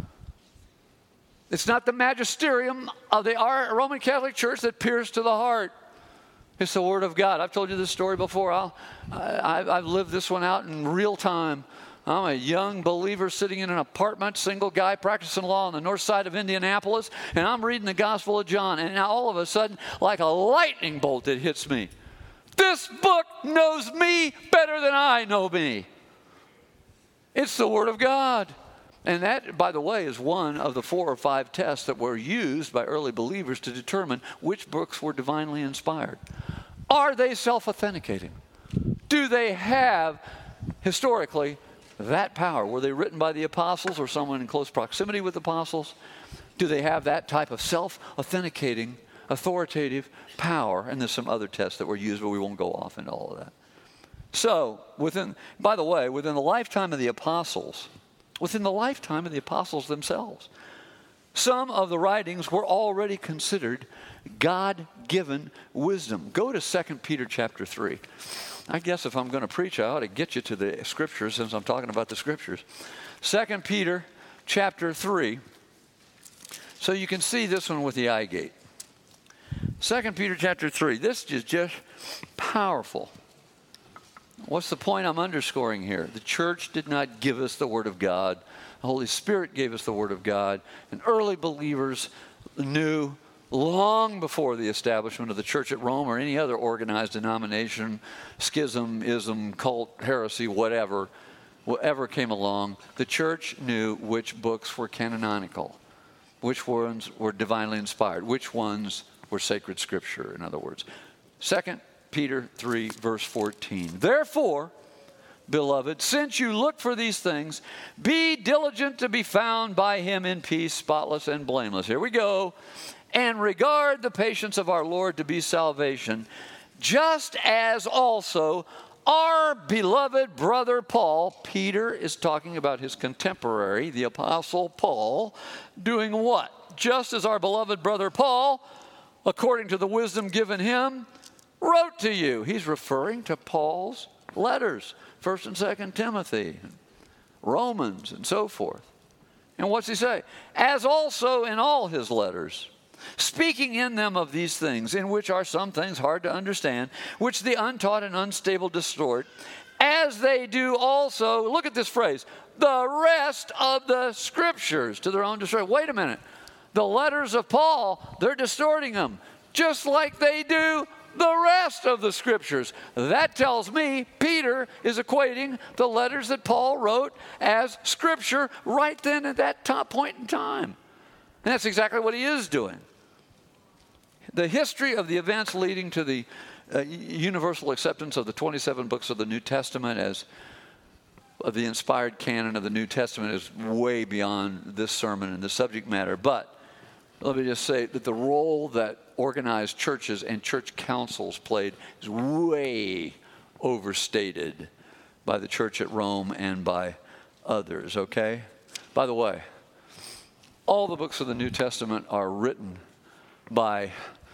It's not the magisterium of the Roman Catholic Church that pierces to the heart. It's the Word of God. I've told you this story before. I've lived this one out in real time. I'm a young believer sitting in an apartment, single guy practicing law on the north side of Indianapolis, and I'm reading the Gospel of John, and now all of a sudden, like a lightning bolt, it hits me. This book knows me better than I know me. It's the Word of God. And that, by the way, is one of the 4 or 5 tests that were used by early believers to determine which books were divinely inspired. Are they self-authenticating? Do they have, historically, that power? Were they written by the apostles or someone in close proximity with the apostles? Do they have that type of self-authenticating, authoritative power? And there's some other tests that were used, but we won't go off into all of that. So, by the way, within the lifetime of the apostles themselves, some of the writings were already considered God-given wisdom. Go to 2 Peter chapter 3. I guess if I'm going to preach, I ought to get you to the Scriptures since I'm talking about the Scriptures. 2 Peter chapter 3. So you can see this one with the eye gate. 2 Peter chapter 3. This is just powerful. What's the point I'm underscoring here? The church did not give us the Word of God. The Holy Spirit gave us the Word of God. And early believers knew long before the establishment of the church at Rome or any other organized denomination, schism, ism, cult, heresy, whatever came along, the church knew which books were canonical, which ones were divinely inspired, which ones were sacred scripture, in other words. 2 Peter 3, verse 14. Therefore, beloved, since you look for these things, be diligent to be found by him in peace, spotless and blameless. Here we go. And regard the patience of our Lord to be salvation, just as also our beloved brother Paul, Peter is talking about his contemporary, the Apostle Paul, doing what? Just as our beloved brother Paul, according to the wisdom given him, wrote to you. He's referring to Paul's letters, 1 and 2 Timothy, Romans, and so forth. And what's he say? As also in all his letters, speaking in them of these things, in which are some things hard to understand, which the untaught and unstable distort, as they do also, look at this phrase, the rest of the scriptures to their own destruction. Wait a minute. The letters of Paul, they're distorting them, just like they do the rest of the scriptures. That tells me Peter is equating the letters that Paul wrote as scripture right then at that point in time. And that's exactly what he is doing. The history of the events leading to the universal acceptance of the 27 books of the New Testament as of the inspired canon of the New Testament is way beyond this sermon and the subject matter. But let me just say that the role that organized churches and church councils played is way overstated by the church at Rome and by others, okay? By the way, all the books of the New Testament are written by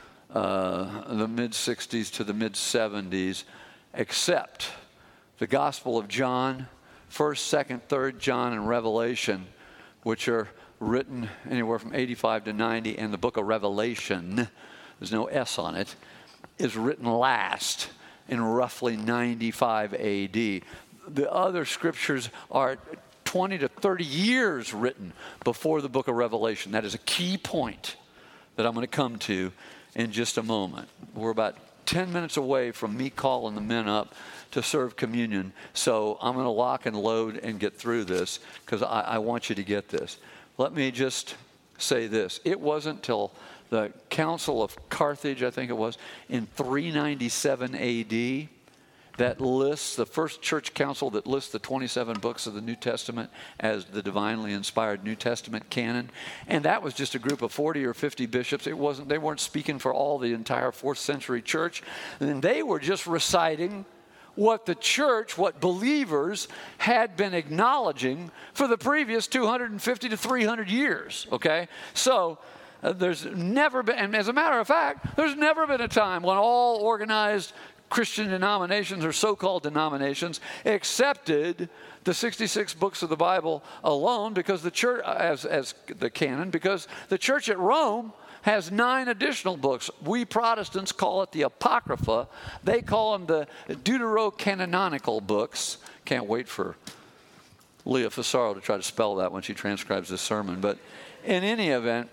the mid-60s to the mid-70s, except the Gospel of John, 1st, 2nd, 3rd John, and Revelation, which are written anywhere from 85 to 90, and the book of Revelation, there's no S on it, is written last in roughly 95 AD. The other scriptures are 20 to 30 years written before the book of Revelation. That is a key point that I'm going to come to in just a moment. We're about 10 minutes away from me calling the men up to serve communion, so I'm going to lock and load and get through this because I want you to get this. Let me just say this. It wasn't till the Council of Carthage, I think it was, in 397 AD, that lists, the first church council that lists the 27 books of the New Testament as the divinely inspired New Testament canon. And that was just a group of 40 or 50 bishops. They weren't speaking for all the entire 4th century church. And they were just reciting what the church, what believers had been acknowledging for the previous 250 to 300 years, okay? So there's never been, and as a matter of fact, there's never been a time when all organized Christian denominations or so-called denominations accepted the 66 books of the Bible alone because the church, as the canon, because the church at Rome has 9 additional books. We Protestants call it the Apocrypha. They call them the Deuterocanonical books. Can't wait for Leah Fasaro to try to spell that when she transcribes this sermon. But in any event,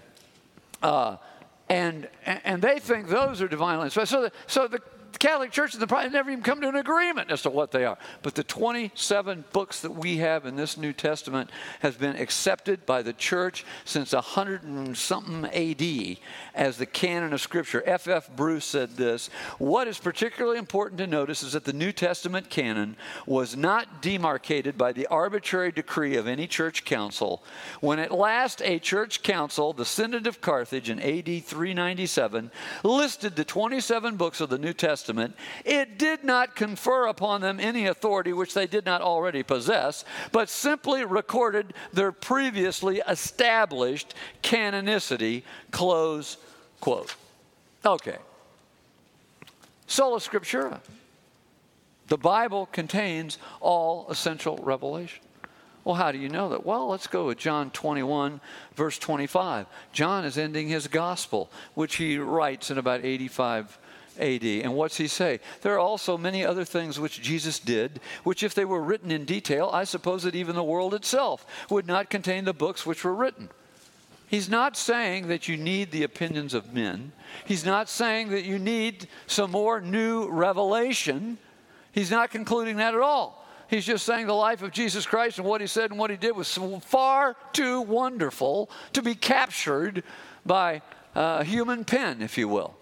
and they think those are divinely inspired. So the Catholic Church and the Protestant never even come to an agreement as to what they are. But the 27 books that we have in this New Testament has been accepted by the Church since 100 and something AD as the canon of Scripture. F.F. Bruce said this: "What is particularly important to notice is that the New Testament canon was not demarcated by the arbitrary decree of any church council. When at last a church council, the Synod of Carthage in AD 397, listed the 27 books of the New Testament, it did not confer upon them any authority which they did not already possess, but simply recorded their previously established canonicity." Close quote. Okay. Sola Scriptura. The Bible contains all essential revelation. Well, how do you know that? Well, let's go with John 21, verse 25. John is ending his gospel, which he writes in about 85 AD. And what's he say? There are also many other things which Jesus did, which if they were written in detail, I suppose that even the world itself would not contain the books which were written. He's not saying that you need the opinions of men. He's not saying that you need some more new revelation. He's not concluding that at all. He's just saying the life of Jesus Christ and what he said and what he did was far too wonderful to be captured by a human pen, if you will.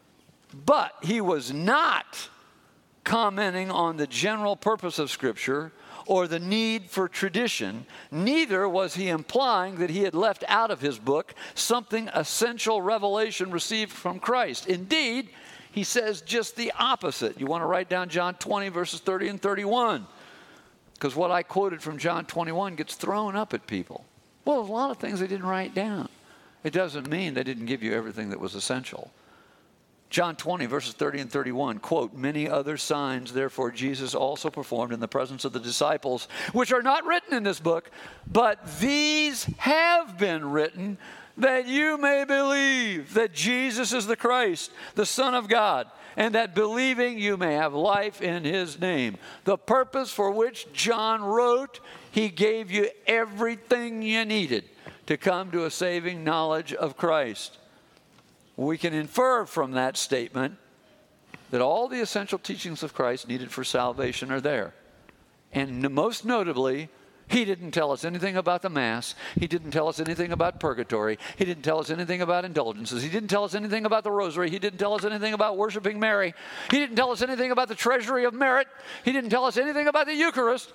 But he was not commenting on the general purpose of Scripture or the need for tradition. Neither was he implying that he had left out of his book something essential revelation received from Christ. Indeed, he says just the opposite. You want to write down John 20, verses 30 and 31. Because what I quoted from John 21 gets thrown up at people. Well, there's a lot of things they didn't write down. It doesn't mean they didn't give you everything that was essential. John 20, verses 30 and 31, quote, "Many other signs, therefore, Jesus also performed in the presence of the disciples, which are not written in this book, but these have been written that you may believe that Jesus is the Christ, the Son of God, and that believing you may have life in his name." The purpose for which John wrote, he gave you everything you needed to come to a saving knowledge of Christ. We can infer from that statement that all the essential teachings of Christ needed for salvation are there. And most notably, he didn't tell us anything about the Mass. He didn't tell us anything about purgatory. He didn't tell us anything about indulgences. He didn't tell us anything about the rosary. He didn't tell us anything about worshiping Mary. He didn't tell us anything about the treasury of merit. He didn't tell us anything about the Eucharist.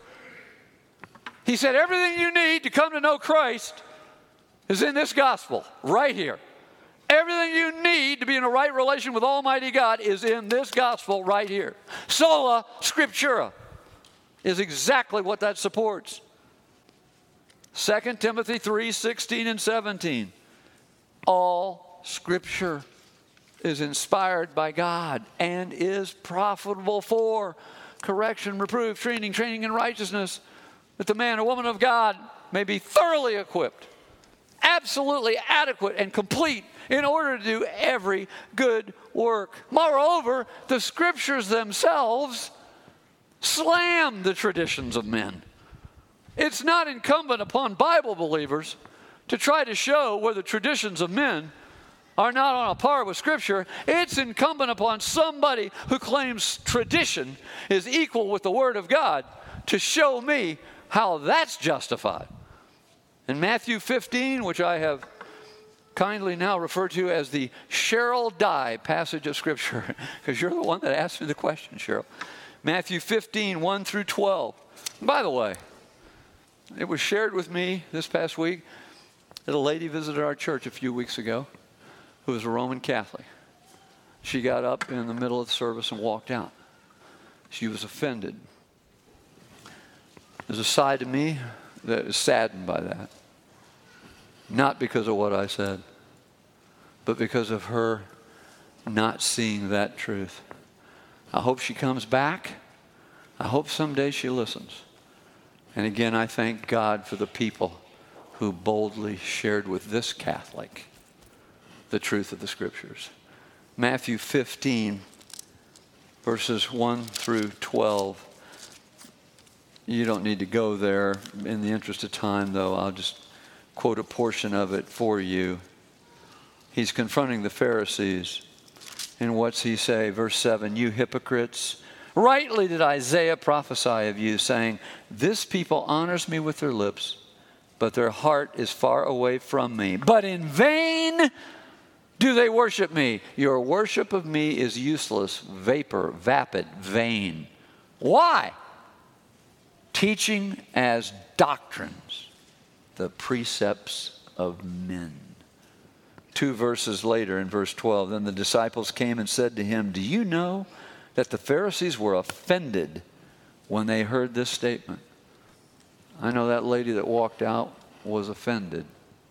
He said everything you need to come to know Christ is in this gospel, right here. Everything you need to be in a right relation with Almighty God is in this gospel right here. Sola Scriptura is exactly what that supports. 2 Timothy 3, 16 and 17. All Scripture is inspired by God and is profitable for correction, reproof, training in righteousness, that the man or woman of God may be thoroughly equipped, absolutely adequate and complete in order to do every good work. Moreover, the Scriptures themselves slam the traditions of men. It's not incumbent upon Bible believers to try to show where the traditions of men are not on a par with Scripture. It's incumbent upon somebody who claims tradition is equal with the Word of God to show me how that's justified. In Matthew 15, which I have kindly now referred to as the Cheryl Dye passage of Scripture, because you're the one that asked me the question, Cheryl. Matthew 15, 1 through 12. By the way, it was shared with me this past week that a lady visited our church a few weeks ago who was a Roman Catholic. She got up in the middle of the service and walked out. She was offended. There's a side to me that is saddened by that. Not because of what I said, but because of her not seeing that truth. I hope she comes back. I hope someday she listens. And again, I thank God for the people who boldly shared with this Catholic the truth of the Scriptures. Matthew 15, verses 1 through 12. You don't need to go there. In the interest of time, though, I'll just quote a portion of it for you. He's confronting the Pharisees. And what's he say? Verse 7, you hypocrites, rightly did Isaiah prophesy of you, saying, this people honors me with their lips, but their heart is far away from me. But in vain do they worship me. Your worship of me is useless, vapor, vapid, vain. Why? Teaching as doctrines the precepts of men. 2 verses later in verse 12, then the disciples came and said to him, do you know that the Pharisees were offended when they heard this statement? I know that lady that walked out was offended.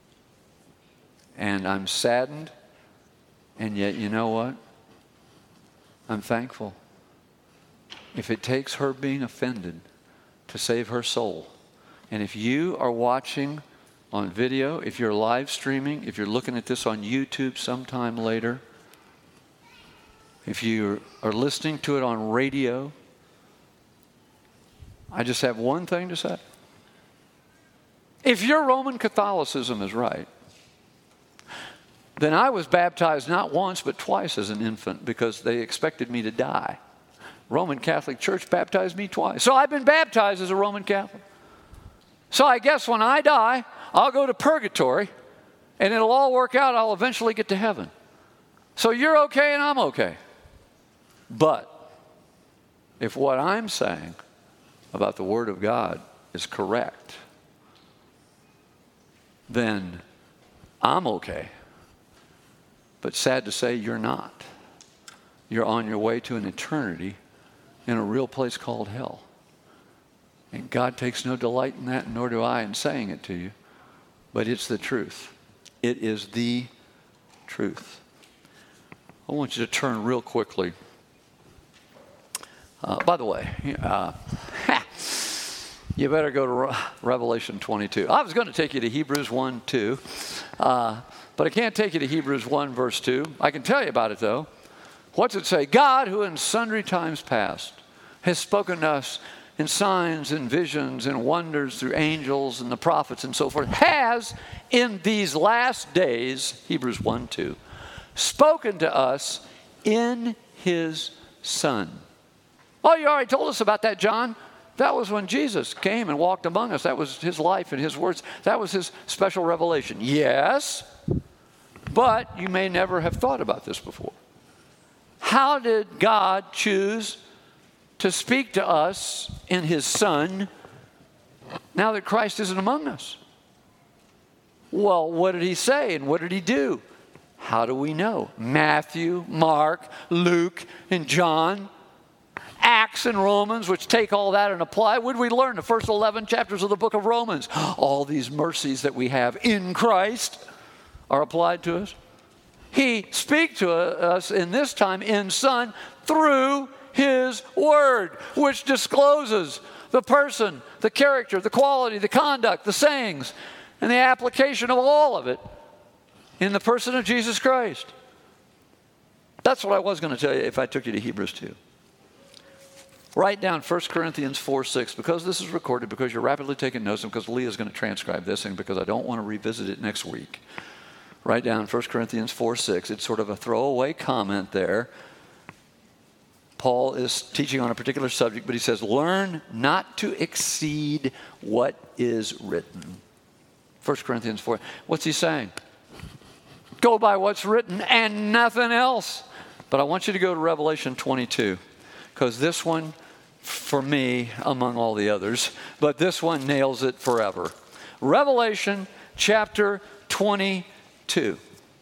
And I'm saddened, and yet you know what? I'm thankful. If it takes her being offended to save her soul, and if you are watching on video, if you're live streaming, if you're looking at this on YouTube sometime later, if you are listening to it on radio, I just have one thing to say. If your Roman Catholicism is right, then I was baptized not once but twice as an infant because they expected me to die. Roman Catholic Church baptized me twice. So I've been baptized as a Roman Catholic. So I guess when I die, I'll go to purgatory, and it'll all work out. I'll eventually get to heaven. So you're okay and I'm okay. But if what I'm saying about the Word of God is correct, then I'm okay. But sad to say, you're not. You're on your way to an eternity in a real place called hell. And God takes no delight in that, nor do I in saying it to you. But it's the truth. It is the truth. I want you to turn real quickly. By the way, you better go to Revelation 22. I was going to take you to Hebrews 1:2, but I can't take you to Hebrews 1, verse 2. I can tell you about it, though. What's it say? God, who in sundry times past has spoken to us in signs and visions and wonders through angels and the prophets and so forth, has in these last days, Hebrews 1:2, spoken to us in his Son. Oh, you already told us about that, John. That was when Jesus came and walked among us. That was his life and his words. That was his special revelation. Yes, but you may never have thought about this before. How did God choose to speak to us in his Son now that Christ isn't among us? Well, what did he say and what did he do? How do we know? Matthew, Mark, Luke, and John, Acts and Romans, which take all that and apply. What did we learn? The first 11 chapters of the book of Romans. All these mercies that we have in Christ are applied to us. He speaks to us in this time in Son through his Word, which discloses the person, the character, the quality, the conduct, the sayings, and the application of all of it in the person of Jesus Christ. That's what I was going to tell you if I took you to Hebrews 2. Write down 1 Corinthians 4:6, because this is recorded, because you're rapidly taking notes, and because Leah's going to transcribe this, and because I don't want to revisit it next week. Write down 1 Corinthians 4:6. It's sort of a throwaway comment there. Paul is teaching on a particular subject, but he says, learn not to exceed what is written. 1 Corinthians 4. What's he saying? Go by what's written and nothing else. But I want you to go to Revelation 22, because this one, for me, among all the others, but this one nails it forever. Revelation chapter 22.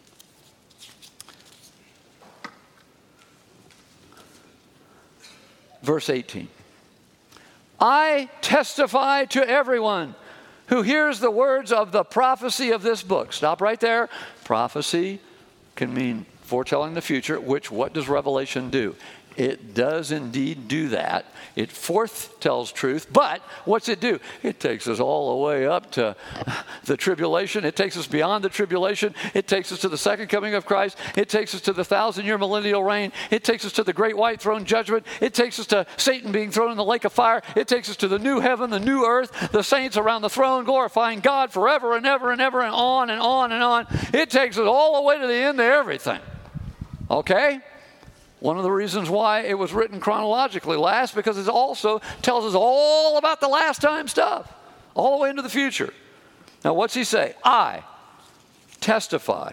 Verse 18. I testify to everyone who hears the words of the prophecy of this book. Stop right there. Prophecy can mean foretelling the future, which what does Revelation do? It does indeed do that. It foretells truth, but what's it do? It takes us all the way up to the tribulation. It takes us beyond the tribulation. It takes us to the second coming of Christ. It takes us to the 1,000-year millennial reign. It takes us to the great white throne judgment. It takes us to Satan being thrown in the lake of fire. It takes us to the new heaven, the new earth, the saints around the throne glorifying God forever and ever and ever and on and on and on. It takes us all the way to the end of everything. Okay? One of the reasons why it was written chronologically last, because it also tells us all about the last time stuff, all the way into the future. Now, what's he say? I testify.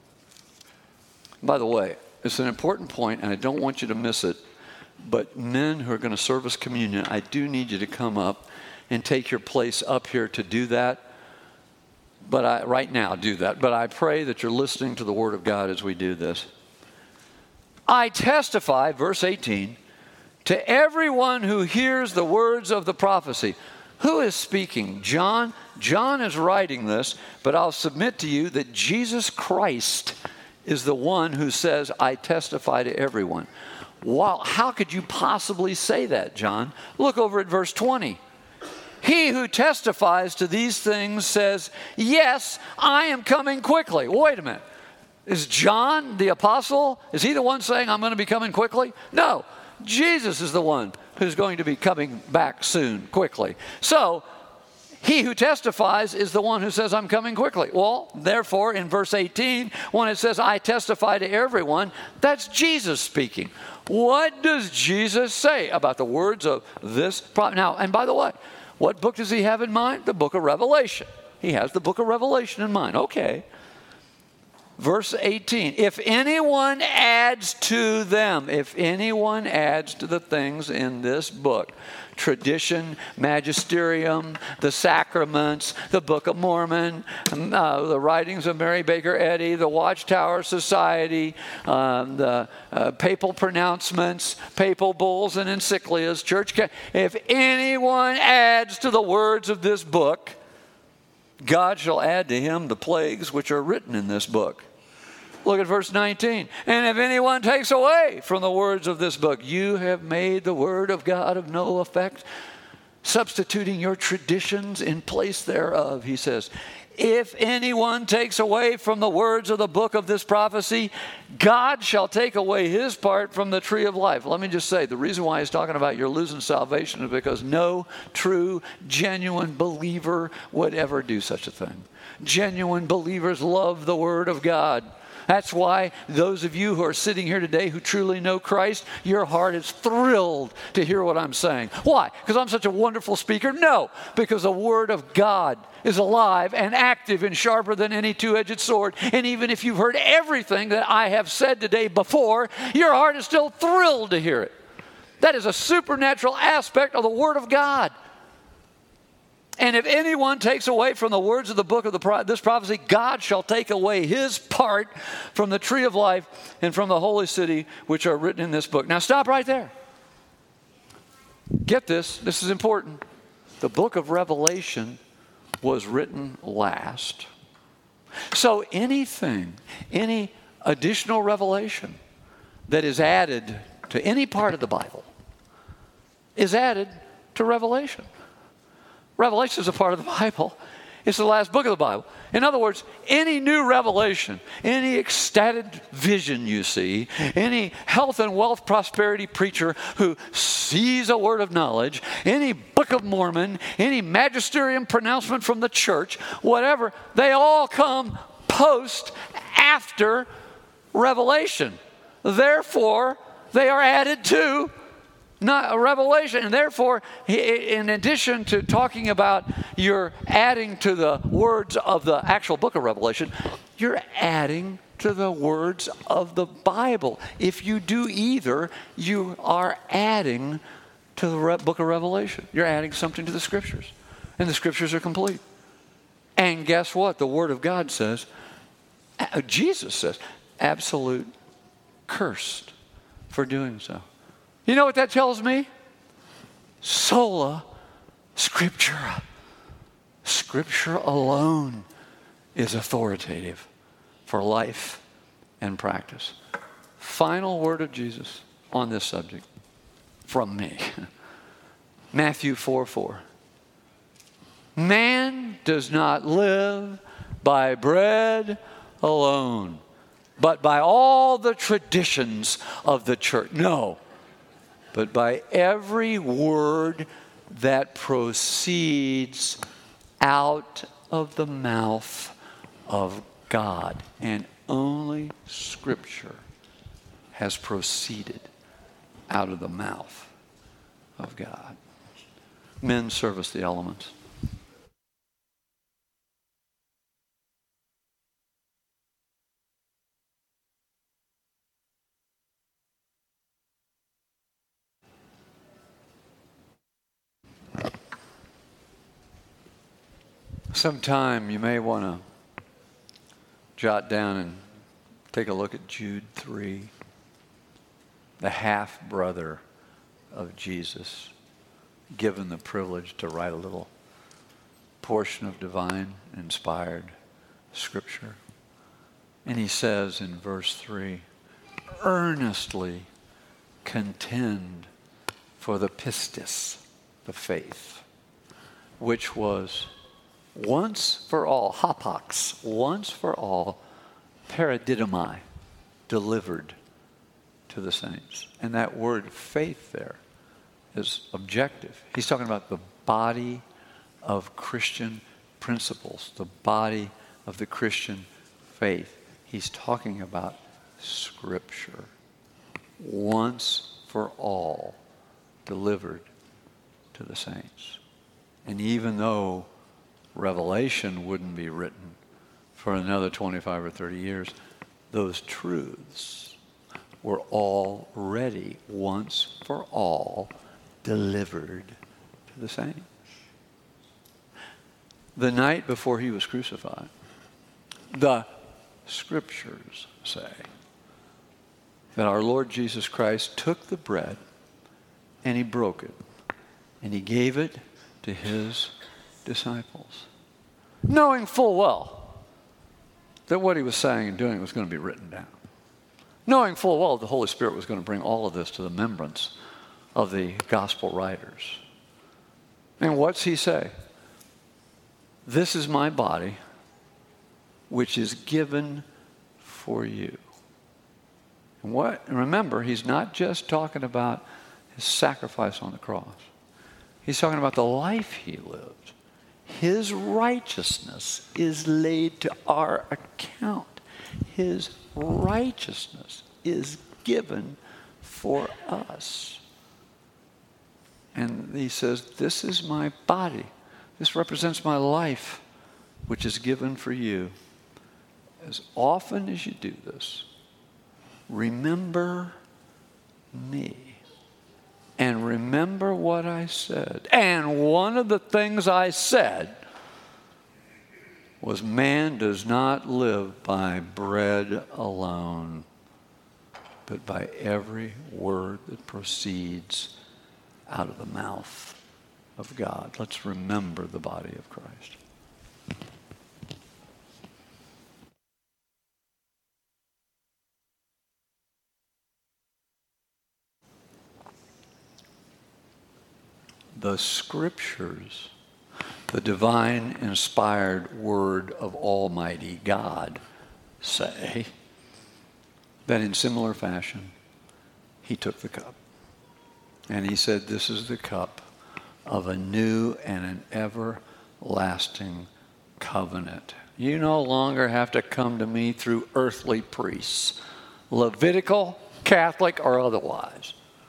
By the way, it's an important point, and I don't want you to miss it, but men who are going to serve us communion, I do need you to come up and take your place up here to do that. But right now, do that. But I pray that you're listening to the Word of God as we do this. I testify, verse 18, to everyone who hears the words of the prophecy. Who is speaking? John. John is writing this, but I'll submit to you that Jesus Christ is the one who says, I testify to everyone. Wow, how could you possibly say that, John? Look over at verse 20. He who testifies to these things says, yes, I am coming quickly. Wait a minute. Is John the apostle, is he the one saying, I'm going to be coming quickly? No, Jesus is the one who's going to be coming back soon, quickly. So, he who testifies is the one who says, I'm coming quickly. Well, therefore, in verse 18, when it says, I testify to everyone, that's Jesus speaking. What does Jesus say about the words of this prophet? Now, and by the way, what book does he have in mind? The book of Revelation. He has the book of Revelation in mind. Okay. Verse 18, if anyone adds to them, if anyone adds to the things in this book, tradition, magisterium, the sacraments, the Book of Mormon, the writings of Mary Baker Eddy, the Watchtower Society, the papal pronouncements, papal bulls and encyclicals, if anyone adds to the words of this book, God shall add to him the plagues which are written in this book. Look at verse 19. And if anyone takes away from the words of this book, you have made the word of God of no effect, substituting your traditions in place thereof, he says. If anyone takes away from the words of the book of this prophecy, God shall take away his part from the tree of life. Let me just say, the reason why he's talking about you're losing salvation is because no true, genuine believer would ever do such a thing. Genuine believers love the word of God. That's why those of you who are sitting here today who truly know Christ, your heart is thrilled to hear what I'm saying. Why? Because I'm such a wonderful speaker? No, because the Word of God is alive and active and sharper than any two-edged sword. And even if you've heard everything that I have said today before, your heart is still thrilled to hear it. That is a supernatural aspect of the Word of God. And if anyone takes away from the words of the book of this prophecy, God shall take away his part from the tree of life and from the holy city which are written in this book. Now stop right there. Get this. This is important. The book of Revelation was written last. So anything, any additional revelation that is added to any part of the Bible is added to Revelation. Revelation is a part of the Bible. It's the last book of the Bible. In other words, any new revelation, any ecstatic vision you see, any health and wealth prosperity preacher who sees a word of knowledge, any Book of Mormon, any magisterium pronouncement from the church, whatever, they all come after Revelation. Therefore, they are added to not a revelation. And therefore, in addition to talking about you're adding to the words of the actual book of Revelation, you're adding to the words of the Bible. If you do either, you are adding to the book of Revelation. You're adding something to the Scriptures. And the Scriptures are complete. And guess what? The Word of God says, Jesus says, absolute cursed for doing so. You know what that tells me? Sola Scriptura. Scripture alone is authoritative for life and practice. Final word of Jesus. on this subject from me. Matthew 4:4. Man does not live by bread alone, but by all the traditions of the church. No, but by every word that proceeds out of the mouth of God. And only Scripture has proceeded out of the mouth of God. Men, service the elements. Sometime you may want to jot down and take a look at Jude 3, the half-brother of Jesus, given the privilege to write a little portion of divine inspired scripture. And he says in verse 3, earnestly contend for the pistis, the faith, which was once for all, hapax, once for all, paradidomai, delivered to the saints. And that word faith there is objective. He's talking about the body of Christian principles, the body of the Christian faith. He's talking about Scripture. Once for all, delivered to the saints. And even though Revelation wouldn't be written for another 25 or 30 years, those truths were already, once for all, delivered to the saints. The night before he was crucified, the Scriptures say that our Lord Jesus Christ took the bread and he broke it and he gave it to his disciples, knowing full well that what he was saying and doing was going to be written down, knowing full well the Holy Spirit was going to bring all of this to the remembrance of the gospel writers. And what's he say? This is my body, which is given for you. And remember, he's not just talking about his sacrifice on the cross. He's talking about the life he lived. His righteousness is laid to our account. His righteousness is given for us. And he says, this is my body. This represents my life, which is given for you. As often as you do this, remember me. And remember what I said. And one of the things I said was, man does not live by bread alone, but by every word that proceeds out of the mouth of God. Let's remember the body of Christ. The Scriptures, the divine inspired word of Almighty God, say that in similar fashion, he took the cup. And he said, this is the cup of a new and an everlasting covenant. You no longer have to come to me through earthly priests, Levitical, Catholic, or otherwise.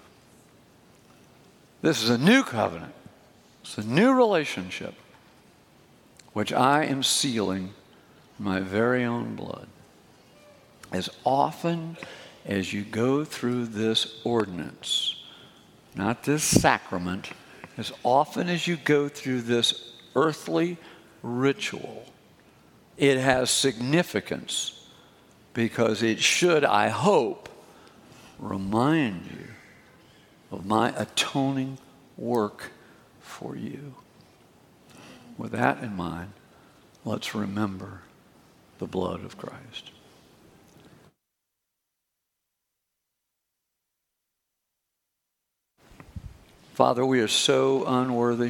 This is a new covenant. It's a new relationship, which I am sealing in my very own blood. As often as you go through this ordinance, not this sacrament, as often as you go through this earthly ritual, it has significance because it should, I hope, remind you of my atoning work for you. With that in mind, let's remember the blood of Christ. Father, we are so unworthy.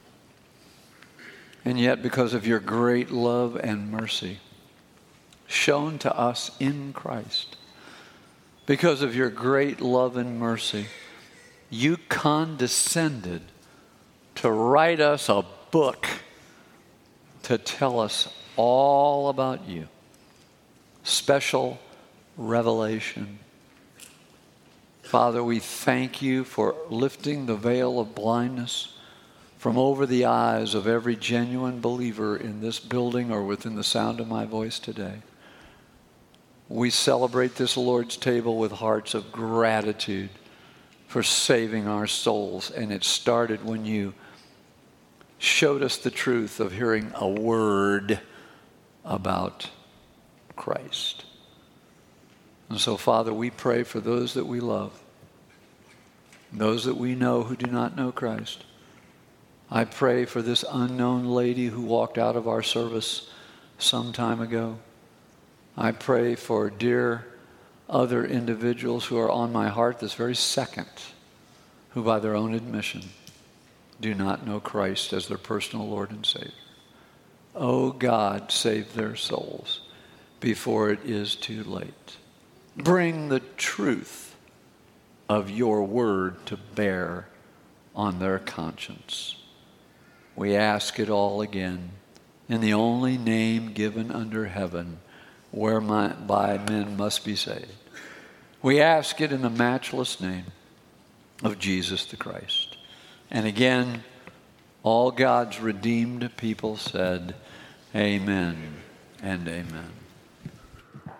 And yet, because of your great love and mercy shown to us in Christ, because of your great love and mercy, you condescended to write us a book to tell us all about you. Special revelation. Father, we thank you for lifting the veil of blindness from over the eyes of every genuine believer in this building or within the sound of my voice today. We celebrate this Lord's table with hearts of gratitude for saving our souls. And it started when you showed us the truth of hearing a word about Christ. And so, Father, we pray for those that we love, those that we know who do not know Christ. I pray for this unknown lady who walked out of our service some time ago. I pray for dear other individuals who are on my heart this very second, who by their own admission do not know Christ as their personal Lord and Savior. Oh God, save their souls before it is too late. Bring the truth of your word to bear on their conscience. We ask it all again in the only name given under heaven whereby men must be saved. We ask it in the matchless name of Jesus the Christ. And again, all God's redeemed people said, amen and amen.